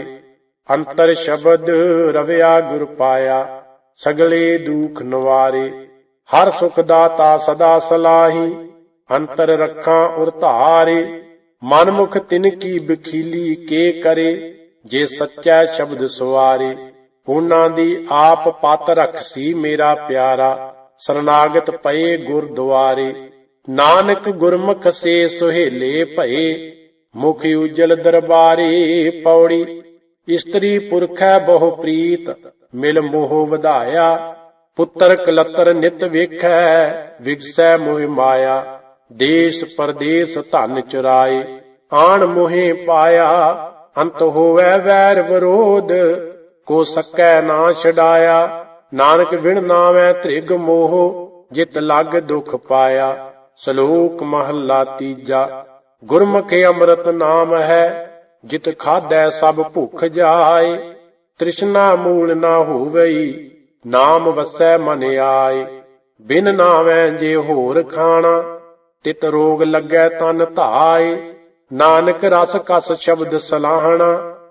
ਅੰਤਰ ਸ਼ਬਦ ਰਵਿਆ ਗੁਰ ਪਾਇਆ, ਸਗਲੇ ਦੁਖ ਨਿਵਾਰੇ। ਹਰ ਸੁਖ ਦਾਤਾ ਸਦਾ ਸਲਾਹੀ, ਅੰਤਰ ਰੱਖਾਂ ਉਰ ਧਾਰੇ। ਮਨ ਮੁਖ ਤਿਨ ਕੀ ਬਖੀਲੀ ਕੇ ਕਰੇ, ਜੇ ਸੱਚਾ ਸ਼ਬਦ ਸਵਾਰੇ। ਉਹਨਾਂ ਦੀ ਆਪ ਪਤ ਰਖਸੀ ਮੇਰਾ ਪਿਆਰਾ, ਸਰਨਾਗਤ ਪਏ ਗੁਰ ਦੁਆਰੇ। ਨਾਨਕ ਗੁਰਮੁਖ ਸੇ ਸੁਹੇਲੇ ਭਏ, ਮੁਖ ਉਜਲ ਦਰਬਾਰੇ। ਪੌੜੀ। ਇਸਤਰੀ ਪੁਰਖੈ ਬਹੁ ਪ੍ਰੀਤ, ਮਿਲ ਮੋਹ ਵਧਾਇਆ। ਪੁੱਤਰ ਕਲਤਰ ਨਿਤ ਵੇਖੈ, ਵਿਗਸੈ ਮੋਹ ਮਾਇਆ। ਦੇਸ ਪਰਦੇਸ ਧਨ ਚੁਰਾਏ, ਆਣ ਮੋਹੇ ਪਾਇਆ। ਅੰਤ ਹੋਵੈ ਵੈਰ ਵਿਰੋਧ, ਕੋ ਸਕੈ ਨਾ ਛਡਾਇਆ। ਨਾਨਕ ਬਿਨ ਨਾਵੈ ਤ੍ਰਿਗ ਮੋਹ, ਜਿਤ ਲਗ ਦੁਖ ਪਾਇਆ। ਸ਼ਲੋਕ ਮਹੱਲਾ ਤੀਜਾ। ਗੁਰਮੁਖ ਅੰਮ੍ਰਿਤ ਨਾਮ ਹੈ, ਜਿਤ ਖਾਧੈ ਸਭ ਭੁੱਖ ਜਾਏ। ਤ੍ਰਿਸ਼ਨਾ ਮੂਲ ਨਾ ਹੋਵਈ, ਨਾਮ ਵਸੈ ਮਨ ਆਏ। ਬਿਨ ਨਾਵੈ ਜੇ ਹੋਰ ਖਾਣਾ, ਤਿਤ ਰੋਗ ਲੱਗੈ ਤਨ ਧਾਏ। ਨਾਨਕ ਰਸ ਕਸ ਸ਼ਬਦ ਸਲਾਹਣਾ,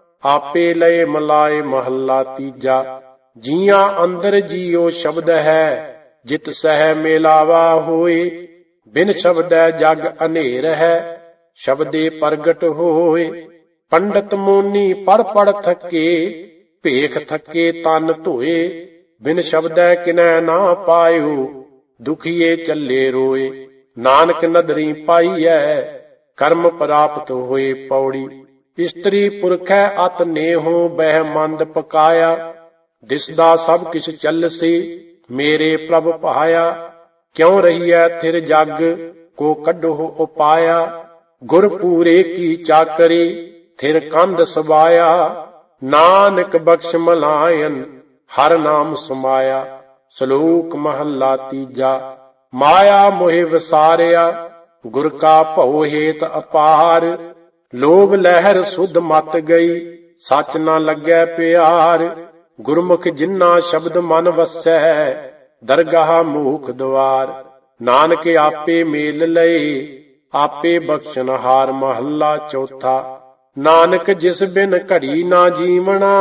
ਆਪੇ ਲਏ ਮਲਾਏ। ਮਹੱਲਾ ਤੀਜਾ। ਜੀਆਂ ਅੰਦਰ ਜੀਉ ਸ਼ਬਦ ਹੈ, ਜਿਤ ਸਹਿ ਮੇਲਾਵਾ ਹੋਏ। ਬਿਨ ਸ਼ਬਦੈ ਜਗ ਅਨੇਰ ਹੈ, ਸ਼ਬਦੇ ਪ੍ਰਗਟ ਹੋਏ। ਪੰਡਤ ਮੋਨੀ ਪੜ ਪੜ ਥਕੇ, ਭੇਖ ਥਕੇ ਤਨ ਧੋਏ। ਬਿਨ ਸ਼ਬਦੈ ਕਿਨੈ ਨਾ ਪਾਇਓ, ਦੁਖੀਏ ਚੱਲੇ ਰੋਏ। ਨਾਨਕ ਨਦਰੀ ਪਾਈਐ, ਕਰਮ ਪ੍ਰਾਪਤ ਹੋਏ। ਪੌੜੀ। ਇਸਤਰੀ ਪੁਰਖੈ ਅਤ ਨੇਹੋ, ਬਹਿ ਮੰਦ ਪਕਾਇਆ। ਦਿਸਦਾ ਸਭ ਕਿਛ ਚੱਲਸੀ, ਮੇਰੇ ਪ੍ਰਭ ਭਾਇਆ। ਕਿਉ ਰਹੀਐ ਥਿਰ ਜਗ, ਕੋ ਕੱਢੋ ਉਪਾਇਆ। ਗੁਰ ਪੂਰੇ ਕੀ ਚਾਕਰੀ, ਥਿਰ ਕੰਧ ਸਵਾਇਆ। ਨਾਨਕ ਬਖਸ਼ ਮਲਾਇਨ, ਹਰ ਨਾਮ ਸਮਾਇਆ। ਸ਼ਲੋਕ ਮਹੱਲਾ ਤੀਜਾ। ਮਾਇਆ ਮੋਹਿ ਵਿਸਾਰਿਆ, ਗੁਰ ਕਾ ਭਉ ਹੇਤ ਅਪਾਰ। ਲੋਭ ਲਹਿਰ ਸੁਧ ਮਤ ਗਈ, ਸੱਚ ਨਾ ਲੱਗੈ ਪਿਆਰ। ਗੁਰਮੁਖ ਜਿਨ੍ਹਾਂ ਸ਼ਬਦ ਮਨ ਵਸੈ, ਦਰਗਾਹ ਮੂਖ ਦੁਆਰ। ਨਾਨਕ ਆਪੇ ਮੇਲ ਲਏ, ਆਪੇ ਬਖਸ਼ਨਹਾਰ। ਮਹੱਲਾ ਚੌਥਾ। ਨਾਨਕ ਜਿਸ ਬਿਨ ਘੜੀ ਨਾ ਜੀਵਣਾ,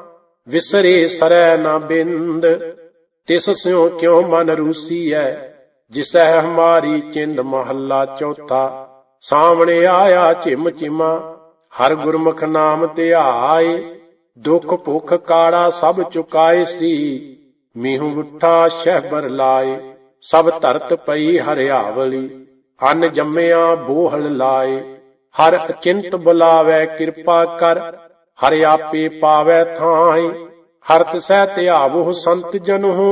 ਵਿਸਰੇ ਸਰੈ ਨਾ ਬਿੰਦ। ਤਿਸ ਸਿਉ ਕਿਉ ਮਨ ਰੂਸੀਐ, ਜਿਸੈ ਹਮਾਰੀ ਚਿੰਦ। ਮਹੱਲਾ ਚੌਥਾ। ਸਾਵਣੇ ਆਇਆ ਝਿਮ ਝਿਮਾ, ਹਰ ਗੁਰਮੁਖ ਨਾਮ ਧਿਆਏ। ਦੁਖ ਭੁਖ ਕਾੜਾ ਸਭ ਚੁਕਾਏ ਸੀ, ਮੀਹੂ ਉੱਠਾ ਸ਼ਹਿਬਰ ਲਾਏ। ਸਭ ਧਰਤ ਪਈ ਹਰਿਆਵਲੀ, ਅੰਨ ਜੰਮਿਆ ਬੋਹਲ ਲਾਏ। ਹਰ ਅਚਿੰਤ ਬੁਲਾਵੈ ਕਿਰਪਾ ਕਰ, ਹਰਿ ਆਪੇ ਪਾਵੈ ਥਾਏ। ਹਰ ਤਿਸੈ ਧਿਆਵਹੁ ਸੰਤ ਜਨਹੁ,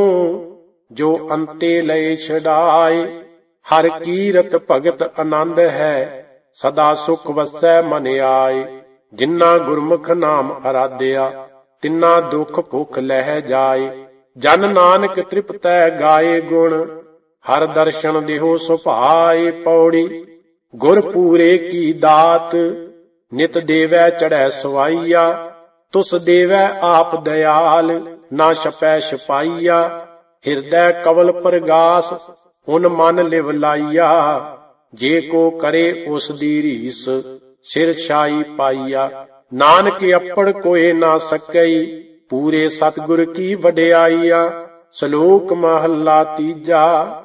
ਜੋ ਅੰਤੇ ਲਏ ਛਡਾਏ। ਹਰ ਕੀਰਤ ਭਗਤ ਆਨੰਦ ਹੈ, ਸਦਾ ਸੁਖ ਵਸੈ ਮਨ ਆਏ। ਜਿਨ੍ਹਾਂ ਗੁਰਮੁਖ ਨਾਮ ਅਰਾਧਿਆ, ਤਿੰਨਾ ਦੁਖ ਭੁਖ ਲਹਿ ਜਾਏ। ਜਨ ਨਾਨਕ ਤ੍ਰਿਪਤੈ ਗਾਏ ਗੁਣ, ਹਰ ਦਰਸ਼ਨ ਦਿਹੁ ਸੁਭਾਏ। ਪੌੜੀ। ਗੁਰ ਪੂਰੇ ਕੀ ਦਾਤ, ਨਿਤ ਦੇਵੈ ਚੜ੍ਹੈ ਸਵਾਈਆ। ਤੁਸ ਦੇਵੈ ਆਪ ਦਇਆਲ, ਨਾ ਛਪੈ ਛਪਾਈਆ। ਹਿਰਦੈ ਕਵਲ ਪ੍ਰਗਾਸ, ਉਨ ਮਨ ਲਿਵ ਲਾਈਆ। ਜੇ ਕੋ ਕਰੇ ਉਸ ਦੀ ਰੀਸ, ਸਿਰ ਛਾਈ ਪਾਈਆ। ਨਾਨਕ ਅੱਪੜ ਕੋਏ ਨਾ ਸਕਈ, ਪੂਰੇ ਸਤਿਗੁਰ ਕੀ ਵਡਿਆਈਆ। ਸ਼ਲੋਕ ਮਹੱਲਾ ਤੀਜਾ।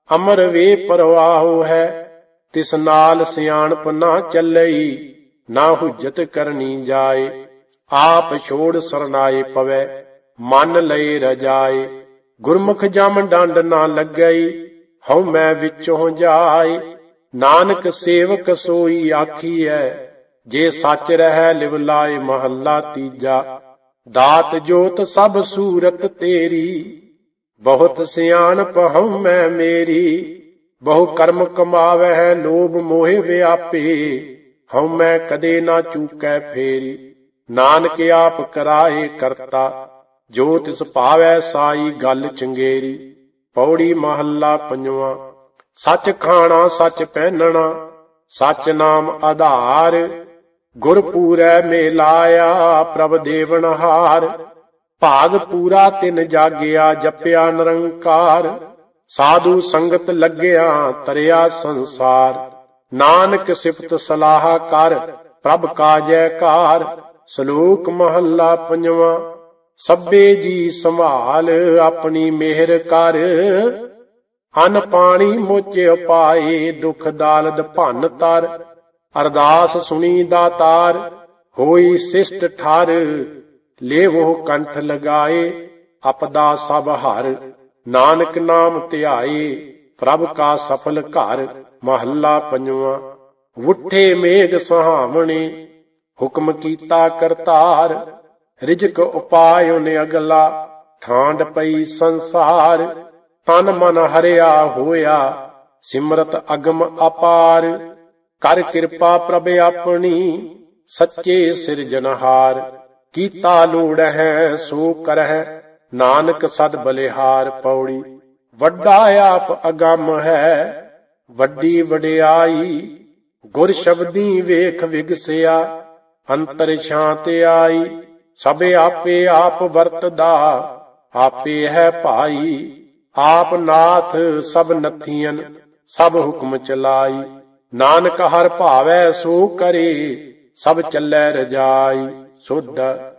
ਅਮਰ ਵੇ ਪਰਵਾਹੋ ਹੈ, ਤਿਸ ਨਾਲ ਸਿਆਣਪ ਨਾ ਚੱਲਈ, ਨਾ ਹੁਜਤ ਕਰਨੀ ਜਾਏ। ਆਪ ਛੋੜ ਸਰਨਾਏ ਪਵੈ, ਮਨ ਲਏ ਰਜਾਏ। ਗੁਰਮੁਖ ਜਮ ਡੰਡ ਨਾ ਲੱਗਈ, ਹਉ ਮੈਂ ਵਿੱਚੋਂ ਜਾਏ। ਨਾਨਕ ਸੇਵਕ ਸੋਈ ਆਖੀਐ, ਜੇ ਸੱਚ ਰਹਿ ਲਿਵ ਲਾਏ। ਮਹੱਲਾ ਤੀਜਾ। ਦਾਤ ਜੋਤ ਸਭ ਸੂਰਤ ਤੇਰੀ, ਬਹੁਤ ਸਿਆਣਪ ਹਉ ਮੈਂ ਮੇਰੀ। ਬਹੁ ਕਰਮ ਕਮਾਵਹਿ ਲੋਭ ਮੋਹਿ ਵਿਆਪੇ, ਹਉ ਮੈਂ ਕਦੇ ਨਾ ਚੂਕੈ ਫੇਰੀ। ਨਾਨਕ ਆਪ ਕਰਾਏ ਕਰਤਾ, ਜੋ ਤਿਸ ਭਾਵੈ ਸਾਈ ਗੱਲ ਚੰਗੇਰੀ। ਪੌੜੀ ਮਹੱਲਾ ਪੰਜਵਾਂ। ਸੱਚ ਖਾਣਾ ਸੱਚ ਪਹਿਨਣਾ, ਸੱਚ ਨਾਮ ਆਧਾਰ। ਗੁਰ ਪੂਰੈ ਮੇਲਾਇਆ, ਪ੍ਰਭ ਦੇਵਨਹਾਰ। ਭਾਗ ਪੂਰਾ ਤਿਨ ਜਾਗਿਆ, ਜਪਿਆ ਨਿਰੰਕਾਰ। ਸਾਧੂ ਸੰਗਤ ਲੱਗਿਆ, ਤਰਿਆ ਸੰਸਾਰ। ਨਾਨਕ ਸਿਫਤ ਸਲਾਹਾ ਕਰ, ਪ੍ਰਭ ਕਾ ਜੈਕਾਰ। ਸ਼ਲੋਕ ਮਹੱਲਾ ਪੰਜਵਾਂ। ਸਭੇ ਜੀ ਸੰਭਾਲ, ਆਪਣੀ ਮਿਹਰ ਕਰ। ਅੰਨ ਪਾਣੀ ਮੁੱਚ ਪਾਏ, ਦੁਖ ਦਾਲਦ ਭੰਨ ਤਰ। ਅਰਦਾਸ ਸੁਣੀ ਦਾਤਾਰ, ਹੋਈ ਸਿਸ਼ਟ ਠਰ। ਲੇਵੋ ਕੰਠ ਲਗਾਏ, ਅਪਦਾ ਸਭ ਹਰ। ਨਾਨਕ ਨਾਮ ਧਿਆਏ, ਪ੍ਰਭ ਕਾ ਸਫਲ ਘਰ। ਮਹੱਲਾ ਪੰਜਵਾਂ। ਉੱਠੇ ਮੇਘ ਸੁਹਾਵਣੇ, ਹੁਕਮ ਕੀਤਾ ਕਰਤਾਰ। ਰਿਜਕ ਉਪਾਇ ਨੇ ਅਗਲਾ, ਠਾਂਡ ਪਈ ਸੰਸਾਰ। ਤਨ ਮਨ ਹਰਿਆ ਹੋਇਆ, ਸਿਮਰਤ ਅਗਮ ਅਪਾਰ। ਕਰ ਕਿਰਪਾ ਪ੍ਰਭ ਆਪਣੀ, ਸੱਚੇ ਸਿਰਜਨਹਾਰ। ਕੀਤਾ ਲੋੜ ਹੈ ਸੋ ਕਰਹਿ, ਨਾਨਕ ਸਦ ਬਲਿਹਾਰ। ਪੌੜੀ। ਵੱਡਾ ਆਪ ਅਗੰਮ ਹੈ, ਵੱਡੀ ਵਡਿਆਈ। ਗੁਰ ਸ਼ਬਦੀ ਵੇਖ ਵਿਗਸਿਆ, ਅੰਤਰ ਸ਼ਾਂਤ ਆਈ। ਸਭ ਆਪੇ ਆਪ ਵਰਤਦਾ, ਆਪੇ ਹੈ ਭਾਈ। ਆਪ ਨਾਥ ਸਭ ਨਥੀਆਂ, ਸਭ ਹੁਕਮ ਚਲਾਈ। ਨਾਨਕ ਹਰ ਭਾਵੈ ਸੋ ਕਰੇ, ਸਭ ਚੱਲੈ ਰਜਾਈ। ਸੁਧ।